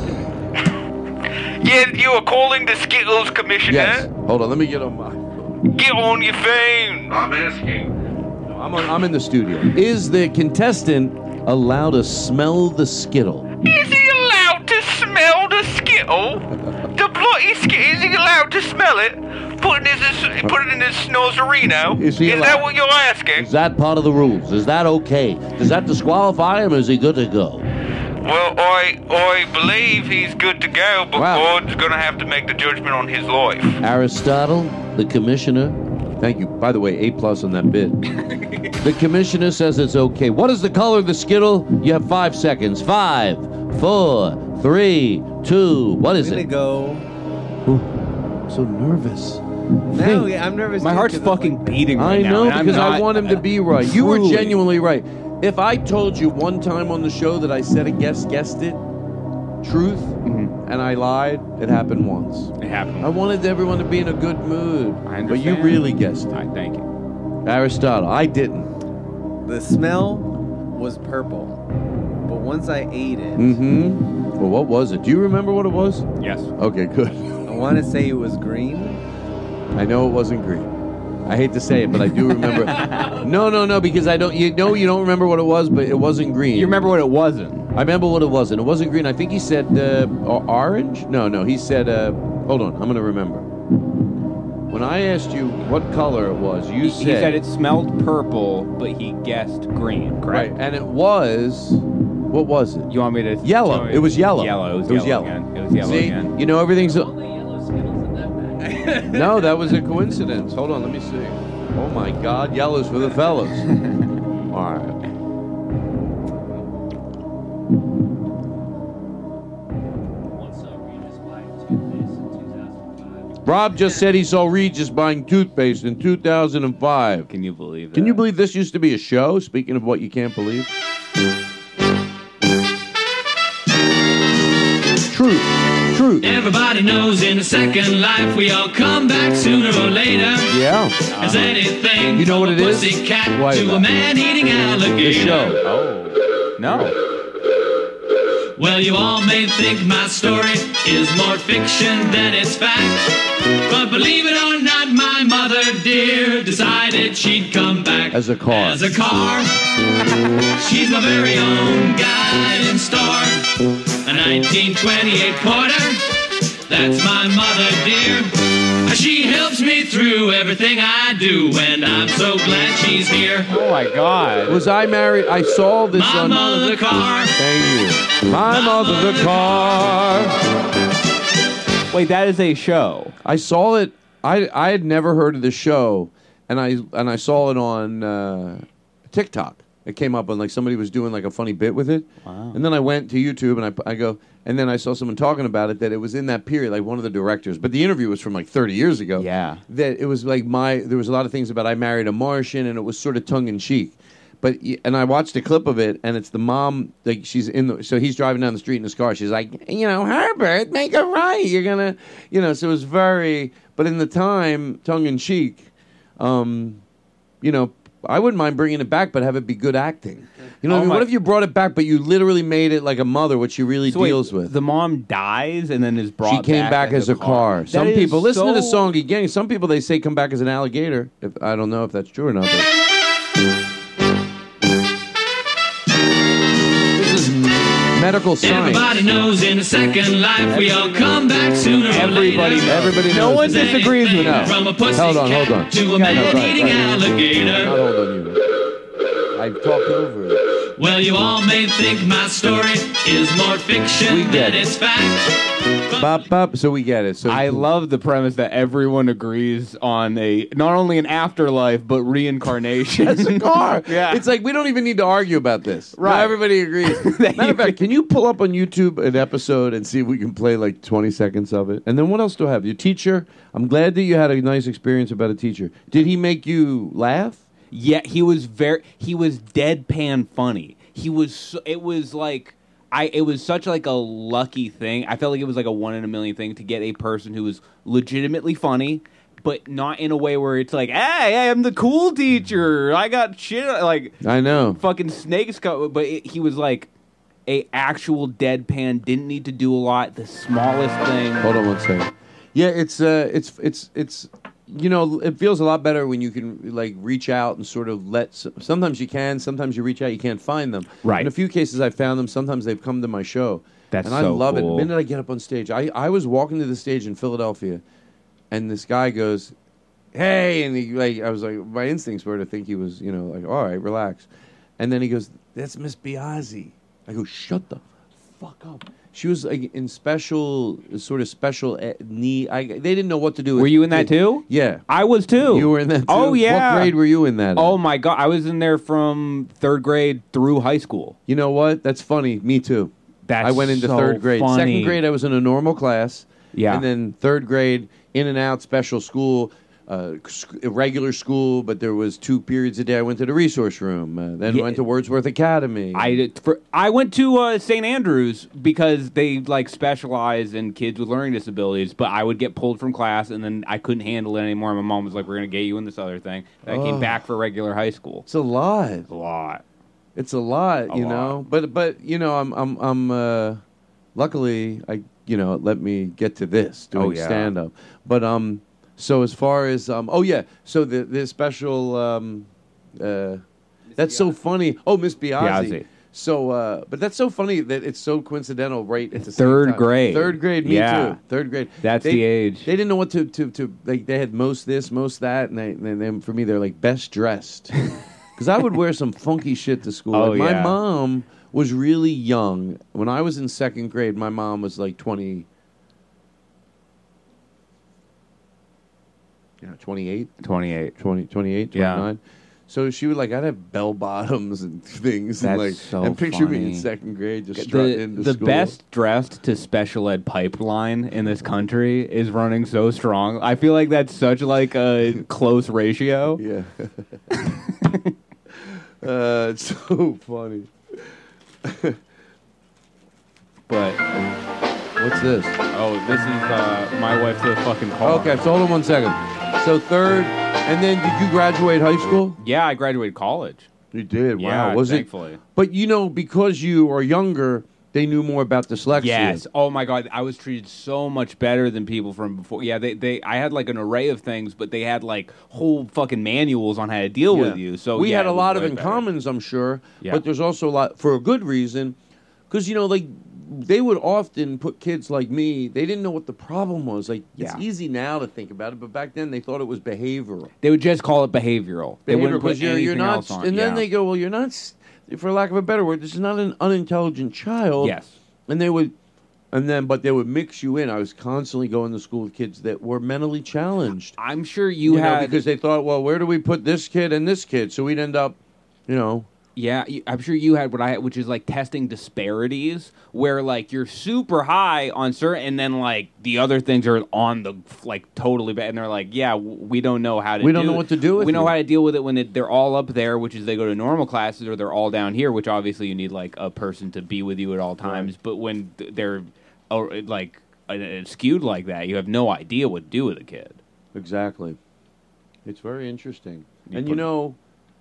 Yes, you are calling the Skittles commissioner. Yes. Hold on, let me get on my... Get on your phone. I'm asking. I'm, on, I'm in the studio. Is the contestant allowed to smell the Skittle? Is he allowed to smell the Skittle? The bloody Skittle? Is he allowed to smell it? Put it in his, put it in his snozzerino? Is he that allowed- what you're asking? Is that part of the rules? Is that okay? Does that disqualify him, or is he good to go? Well, I I believe he's good to go, but Wow. God's gonna have to make the judgment on his life. Aristotle, the commissioner, thank you. By the way, A plus on that bid. The commissioner says it's okay. What is the color of the Skittle? You have five seconds. Five, four, three, two. What is I'm it? gonna go. Ooh, so nervous. No, Think. yeah, I'm nervous. My too, heart's 'cause I'm fucking like- beating I right now. know, and I'm because I not- want him to be right. You were Truly. genuinely right. If I told you one time on the show that I said a guest guessed it, truth, Mm-hmm. and I lied, it happened once. It happened. I wanted everyone to be in a good mood. I But you understand. really guessed it. I thank you. Aristotle, I didn't. The smell was purple, but once I ate it, Mm-hmm. Well, what was it? Do you remember what it was? Yes. Okay, good. I want to say it was green. I know it wasn't green. I hate to say it, but I do remember. no, no, no, because I don't. You know, you don't remember what it was, but it wasn't green. You remember what it wasn't? I remember what it wasn't. It wasn't green. I think he said uh, o- orange. No, no, he said. Uh, hold on, I'm gonna remember. When I asked you what color it was, you He, said, he said it smelled purple, but he guessed green. Correct. right, and it was What was it? You want me to? Yellow. It was yellow. Yellow. It was, It was yellow, yellow. Again. It was yellow See, again. you know everything's. No, that was a coincidence. Hold on, let me see. Oh my God, yellow's for the fellas. All right. Rob just said he saw Regis buying toothpaste in two thousand five. Can you believe that? Can you believe this used to be a show? Speaking of what you can't believe. Truth. Truth. Everybody knows in a second life we all come back sooner or later. Yeah. As anything You know what from it a is? pussycat Why to not? a man-eating alligator. The show. Oh. No. Well, you all may think my story is more fiction than it's fact. But believe it or not, my mother dear decided she'd come back As a car. as a car. She's my very own guiding star. A nineteen twenty-eight Porter, that's my mother dear. She helps me through everything I do, and I'm so glad she's here. Oh my God. Was I married? I saw this My on. mother the car. Thank you. My, mother the car. Wait, that is a show. I saw it. I I had never heard of the show, and I and I saw it on uh, TikTok. It came up on like somebody was doing like a funny bit with it, Wow. and then I went to YouTube and I I go and then I saw someone talking about it that it was in that period, like one of the directors. But the interview was from like thirty years ago. Yeah. That it was like my there was a lot of things about I married a Martian, and it was sort of tongue in cheek. But y- and I watched a clip of it, and it's the mom. Like she's in the so he's driving down the street in his car. She's like, you know, Herbert, make it right. You're gonna, you know. So it was very. But in the time, tongue in cheek, um, you know, I wouldn't mind bringing it back, but have it be good acting. You know, what I Oh mean, my- what if you brought it back, but you literally made it like a mother, what she really So wait, deals with? The mom dies and then is brought. She came back, as a car. Some That is people listen to the so- song again. Some people they say come back as an alligator. If I don't know if that's true or not. But. This is medical science. Everybody knows in a second life we all come back sooner or Everybody, later. everybody knows. No one this. disagrees with No. that. From a Hold on, hold on. pussycat to a Yeah, no, right, man-eating right. alligator. Not hold on you. I talked over it. Well, you all may think my story is more fiction We get than it. it's fact. Bop, bop. So we get it. So I love the premise that everyone agrees on a not only an afterlife but reincarnation. As a car. Yeah. It's like we don't even need to argue about this. Now Right. everybody agrees. Matter of fact, can you pull up on YouTube an episode and see if we can play like twenty seconds of it? And then what else do I have? Your teacher? I'm glad that you had a nice experience about a teacher. Did he make you laugh? Yeah, he was very he was deadpan funny. He was so, it was like I it was such like a lucky thing. I felt like it was like a one in a million thing to get a person who was legitimately funny, but not in a way where it's like, "Hey, I'm the cool teacher. I got shit like I know. fucking snakes co-" but it, he was like a actual deadpan, didn't need to do a lot, the smallest thing. Hold on one second. Yeah, it's uh, it's it's it's you know, it feels a lot better when you can like reach out and sort of let. Sometimes you can, sometimes you reach out, you can't find them. Right. In a few cases, I found them. Sometimes they've come to my show. That's and I so love it. cool. The minute I get up on stage, I I was walking to the stage in Philadelphia, and this guy goes, "Hey," and he like I was like, my instincts were to think he was, you know, like, all right, relax, and then he goes, "That's Miss Biazzi." I go, "Shut the fuck up." She was like in special, sort of special eh, need. I, they didn't know what to do with. Were you in that too? Yeah. I was too. You were in that too? Oh yeah. What grade were you in that? Oh my god, I was in there from third grade through high school. You know what? That's funny. Me too. That's I went into so third grade. funny. Second grade, I was in a normal class. Yeah. And then third grade, in and out, special school, uh, sc- regular school, but there was two periods a day. I went to the resource room. Uh, then Yeah. went to Wordsworth Academy. I did for, I went to uh, Saint Andrews because they like specialize in kids with learning disabilities. But I would get pulled from class, and then I couldn't handle it anymore. My mom was like, "We're gonna get you in this other thing." And I came Oh. back for regular high school. It's a lot. A lot. It's a lot, A you lot. know. But but you know, I'm I'm I'm. Uh, luckily, I you know it let me get to this doing Oh, yeah. stand up. But um, so as far as um, oh yeah, so the the special um, uh, that's so funny. Oh, Miss Biazzi. Biazzi. So, uh, but that's so funny that it's so coincidental, right? At the Third same time. grade. Third grade, me Yeah. too. Third grade. That's They- the age. They didn't know what to to to like. They had most this, most that, and they, and then for me, they're like best dressed. Because I would wear some funky shit to school. Oh, like my yeah. mom was really young. When I was in second grade, my mom was like twenty. Yeah, twenty-eight. twenty-eight. twenty, twenty-eight, Yeah. twenty-nine. So she would like, I'd have bell bottoms and things, and That's like, so and picture me in funny. second grade just strutting The, into the school. best dressed to special ed pipeline in this country is running so strong. I feel like that's such like a close ratio. Yeah. uh, it's so funny. But what's this? Oh, this is uh, my wife's a fucking car. Okay, so hold on one second. So third, and then did you graduate high school? Yeah, I graduated college. You did. Wow. Yeah, Was thankfully. it? But you know, because you are younger, they knew more about dyslexia. Yes. Oh my God, I was treated so much better than people from before. Yeah, they, they I had like an array of things, but they had like whole fucking manuals on how to deal Yeah. with you. So we yeah, had a it was lot of way in better. commons, I'm sure. Yeah. But there's also a lot for a good reason, because you know, like they would often put kids like me. They didn't know what the problem was. Like it's Yeah. easy now to think about it, but back then they thought it was behavioral. They would just call it behavioral. They Behavioral, wouldn't put because you're, you're anything not, else on. and then yeah. they go, well, you're not, s- for lack of a better word, this is not an unintelligent child. Yes. And they would, and then, but they would mix you in. I was constantly going to school with kids that were mentally challenged. I'm sure you, know, had because they thought, well, where do we put this kid and this kid? So we'd end up, you know. Yeah, y- I'm sure you had what I had, which is like testing disparities, where like you're super high on certain, and then like the other things are on the like totally bad, and they're like, yeah, w- we don't know how to. We do don't know it. what to do with We know you. how to deal with it when it, they're all up there, which is they go to normal classes, or they're all down here, which obviously you need like a person to be with you at all times. But when th- they're uh, like uh, uh, skewed like that, you have no idea what to do with a kid. Exactly. It's very interesting. You and put- you know,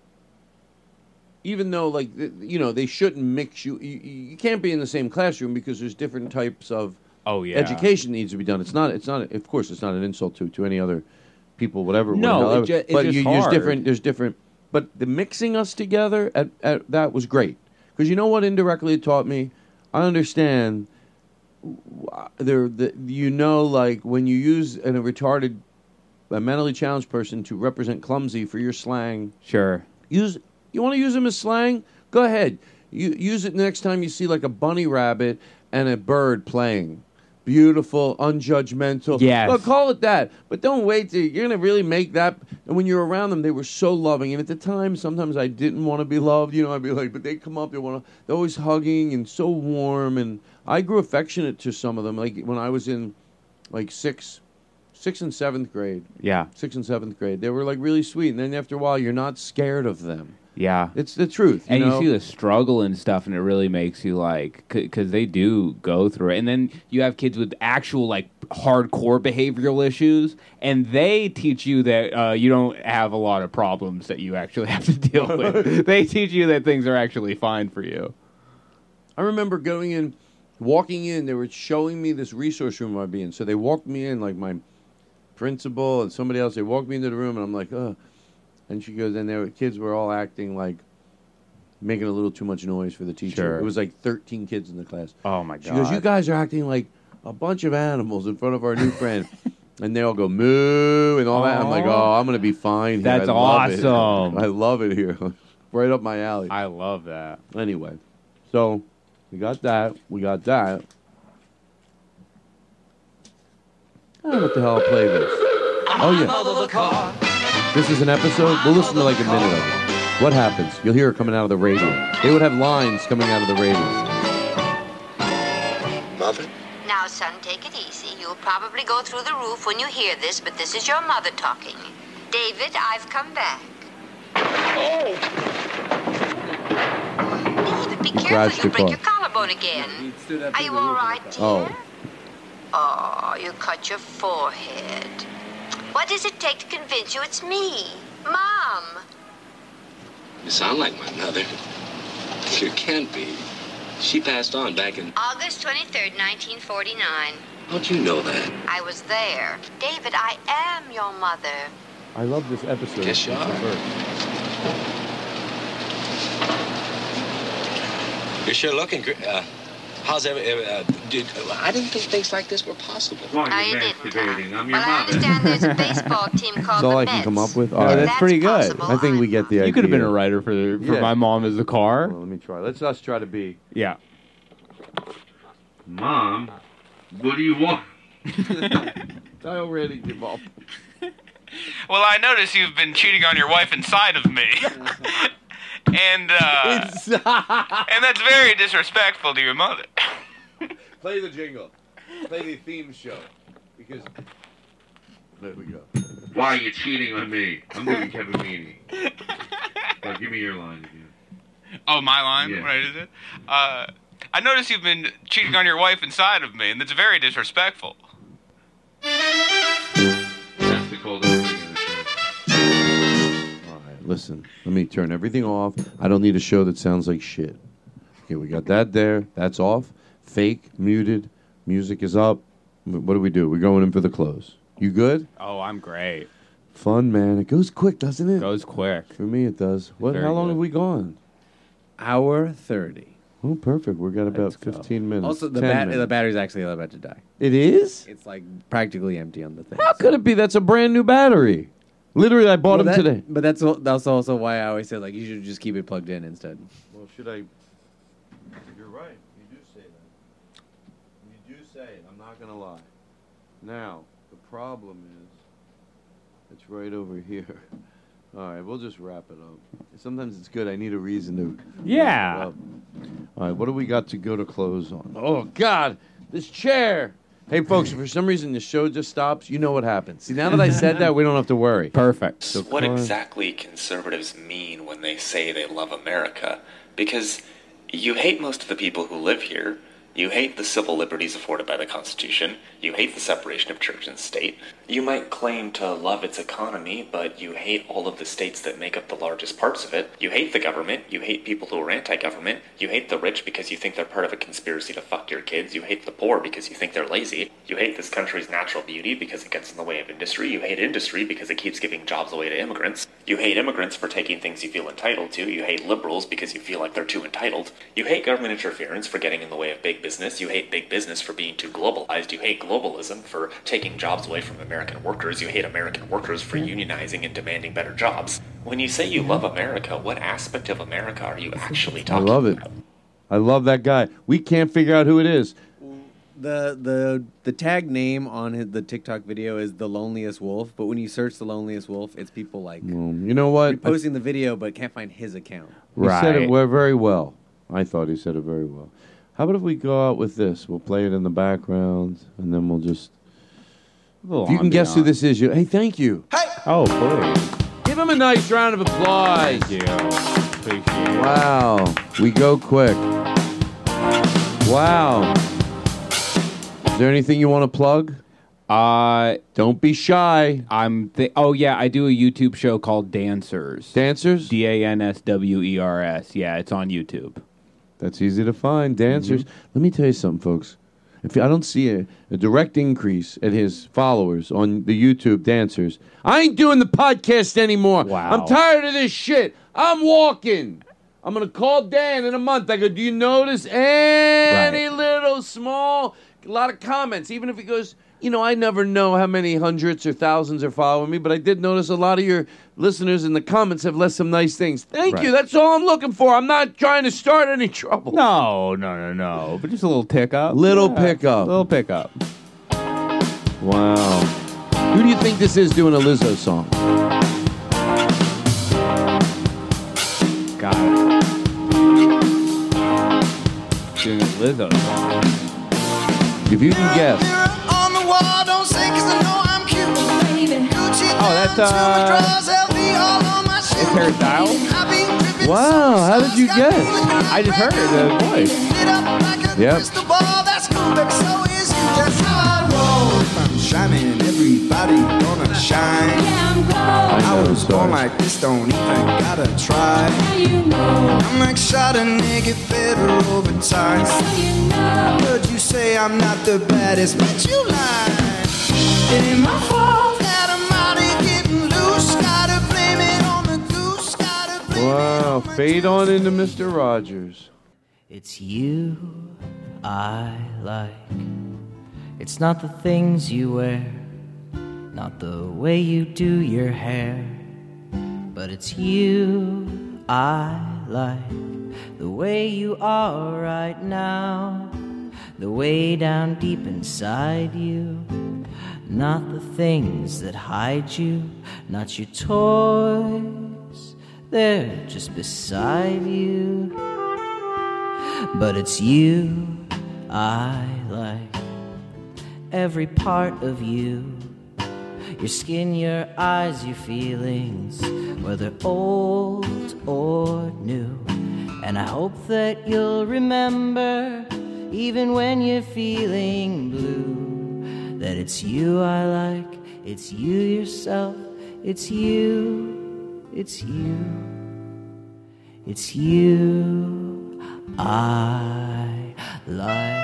even though like th- you know they shouldn't mix you, you, you can't be in the same classroom because there's different types of Oh yeah. education needs to be done. It's not. It's not. Of course, it's not an insult to to any other people, whatever. No, whatever, it ju- it's but just you, there's hard. different. There's different. But the mixing us together at, at that was great, because you know what indirectly it taught me. I understand. There, the, you know, like when you use an, a retarded, a mentally challenged person to represent clumsy for your slang. Sure. Use you want to use them as slang? Go ahead. You use it next time you see like a bunny rabbit and a bird playing. Beautiful, unjudgmental. Yes. Well, call it that. But don't wait till you're gonna really make that. And when you're around them, they were so loving. And at the time, sometimes I didn't want to be loved. You know, I'd be like, but they come up, they want to. They're always hugging and so warm. And I grew affectionate to some of them. Like when I was in, like six, sixth and seventh grade. Yeah. Sixth and seventh grade, they were like really sweet. And then after a while, you're not scared of them. Yeah. It's the truth. You And know? you see the struggle and stuff, and it really makes you like, because they do go through it. And then you have kids with actual like hardcore behavioral issues, and they teach you that uh, you don't have a lot of problems that you actually have to deal with. They teach you that things are actually fine for you. I remember going in, walking in, they were showing me this resource room I'd be in. So they walked me in, like my principal and somebody else. They walked me into the room, and I'm like, ugh. And she goes, and there were, kids were all acting like making a little too much noise for the teacher. Sure. It was like thirteen kids in the class. Oh my god! She goes, you guys are acting like a bunch of animals in front of our new friend. And they all go moo and all that. I'm like, oh, I'm gonna be fine here. That's I love it. awesome. I love it here, right up my alley. I love that. Anyway, so we got that. We got that. I don't know what the hell I'll play this. Oh yeah. This is an episode. We'll listen to like a minute of it. What happens? You'll hear it coming out of the radio. They would have lines coming out of the radio. Mother? Now, son, take it easy. You'll probably go through the roof when you hear this, but this is your mother talking. David, I've come back. Oh! David, be He careful. crashed You'll the break car. your collarbone again. Are you all right, dear? Oh. Oh, you cut your forehead. What does it take to convince you it's me? Mom! You sound like my mother. You can't be. She passed on back in... August twenty-third, nineteen forty-nine. How'd you know that? I was there. David, I am your mother. I love this episode. Yes, you It's are. the first. You're sure looking great. Uh, How's every, uh, did, I didn't think things like this were possible. Oh, you didn't, huh? Well, I understand there's a baseball team called That's all the I can Mets. come up with. No, All right. that's pretty good. I think we get the idea. You could have been a writer for the, for Yeah. my mom as a car. Well, let me try. Let's us try to be. Yeah. Mom, what do you want? I already give up. Well, I notice you've been cheating on your wife inside of me. and, uh... and that's very disrespectful to your mother. Play the jingle. Play the theme show. Because... There we go. Why are you cheating on me? I'm doing Kevin Meaney. Now, give me your line again. Oh, my line? Yeah. What is it? Uh, I notice you've been cheating on your wife inside of me, and that's very disrespectful. That's the cold opening of the show. All right, listen. Let me turn everything off. I don't need a show that sounds like shit. Okay, we got that there. That's off. Fake, muted. Music is up. What do we do? We're going in for the close. You good? Oh, I'm great. Fun, man. It goes quick, doesn't it? Goes quick. For me, it does. What? Very How long good. have we gone? Hour thirty. Oh, perfect. We've got about fifteen minutes. Also, the ten bat- the minutes. battery's actually about to die. It is? It's like practically empty on the thing. How could it be? That's a brand new battery. Literally, I bought Well, them that- today. But that's al- that's also why I always say like you should just keep it plugged in instead. Well, should I? You're right. You do say that. You do say it. I'm not going to lie. Now, the problem is, it's right over here. All right, we'll just wrap it up. Sometimes it's good. I need a reason to. Yeah. wrap it up. All right, what do we got to go to close on? Oh, God, this chair. Hey, folks, if for some reason the show just stops, you know what happens. See, now that I said that, we don't have to worry. Perfect. So What Clark- exactly conservatives mean when they say they love America? Because you hate most of the people who live here. You hate the civil liberties afforded by the Constitution. You hate the separation of church and state. You might claim to love its economy, but you hate all of the states that make up the largest parts of it. You hate the government. You hate people who are anti-government. You hate the rich because you think they're part of a conspiracy to fuck your kids. You hate the poor because you think they're lazy. You hate this country's natural beauty because it gets in the way of industry. You hate industry because it keeps giving jobs away to immigrants. You hate immigrants for taking things you feel entitled to. You hate liberals because you feel like they're too entitled. You hate government interference for getting in the way of big business. You hate big business for being too globalized. You hate globalism for taking jobs away from American workers. You hate American workers for unionizing and demanding better jobs. When you say you love America, what aspect of America are you actually I talking love it. I love that guy. We can't figure out who it is. The the the tag name on his, the TikTok video is the loneliest wolf, but when you search the loneliest wolf, it's people like Well, you know what? posting the video but can't find his account. He said it we- very well. I thought he said it very well. How about if we go out with this? We'll play it in the background, and then we'll just... If you can guess who this is, you... Hey, thank you. Hey! Oh, please. Give him a nice round of applause. Thank you. Appreciate it. Wow. We go quick. Wow. Is there anything you want to plug? Uh, Don't be shy. I'm. Th- oh yeah, I do a YouTube show called Dancers. Dancers? D A N S W E R S. Yeah, it's on YouTube. That's easy to find. Dancers. Let me tell you something, folks. If I don't see a, a direct increase at his followers on the YouTube Dancers, I ain't doing the podcast anymore. Wow. I'm tired of this shit. I'm walking. I'm going to call Dan in a month. I go, do you notice any little small, a lot of comments, even if he goes, you know, I never know how many hundreds or thousands are following me, but I did notice a lot of your listeners in the comments have left some nice things. Thank Right. you. That's all I'm looking for. I'm not trying to start any trouble. No, no, no, no. But just a little tick up. Little Yeah, pickup. Little pickup. Wow. Who do you think this is doing a Lizzo song? Got it. Doing a Lizzo song. If you can guess. On the wall, don't say 'cause I know I'm cute. Oh, that's uh. It's Harry Styles. Wow, how did you guess? I just heard the voice. Yep. I'm shining, everybody gonna shine. I was born like this, don't even gotta try. I'm like Chardonnay, get better over time. Heard you say I'm not the baddest, but you lie. It ain't my fault that I'm out here getting loose. Gotta blame it on the goose. Gotta blame Wow, fade on into Mister Rogers. It's you I like. It's not the things you wear, not the way you do your hair, but it's you I like. The way you are right now, the way down deep inside you. Not the things that hide you, not your toys, they're just beside you. But it's you I like, every part of you. Your skin, your eyes, your feelings, whether old or new. And I hope that you'll remember, even when you're feeling blue, that it's you I like, it's you yourself, it's you, it's you, it's you I like.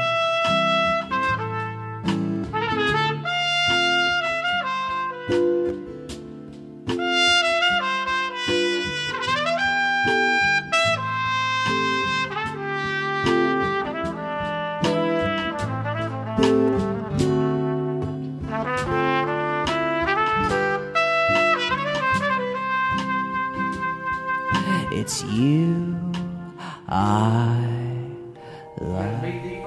It's you I like.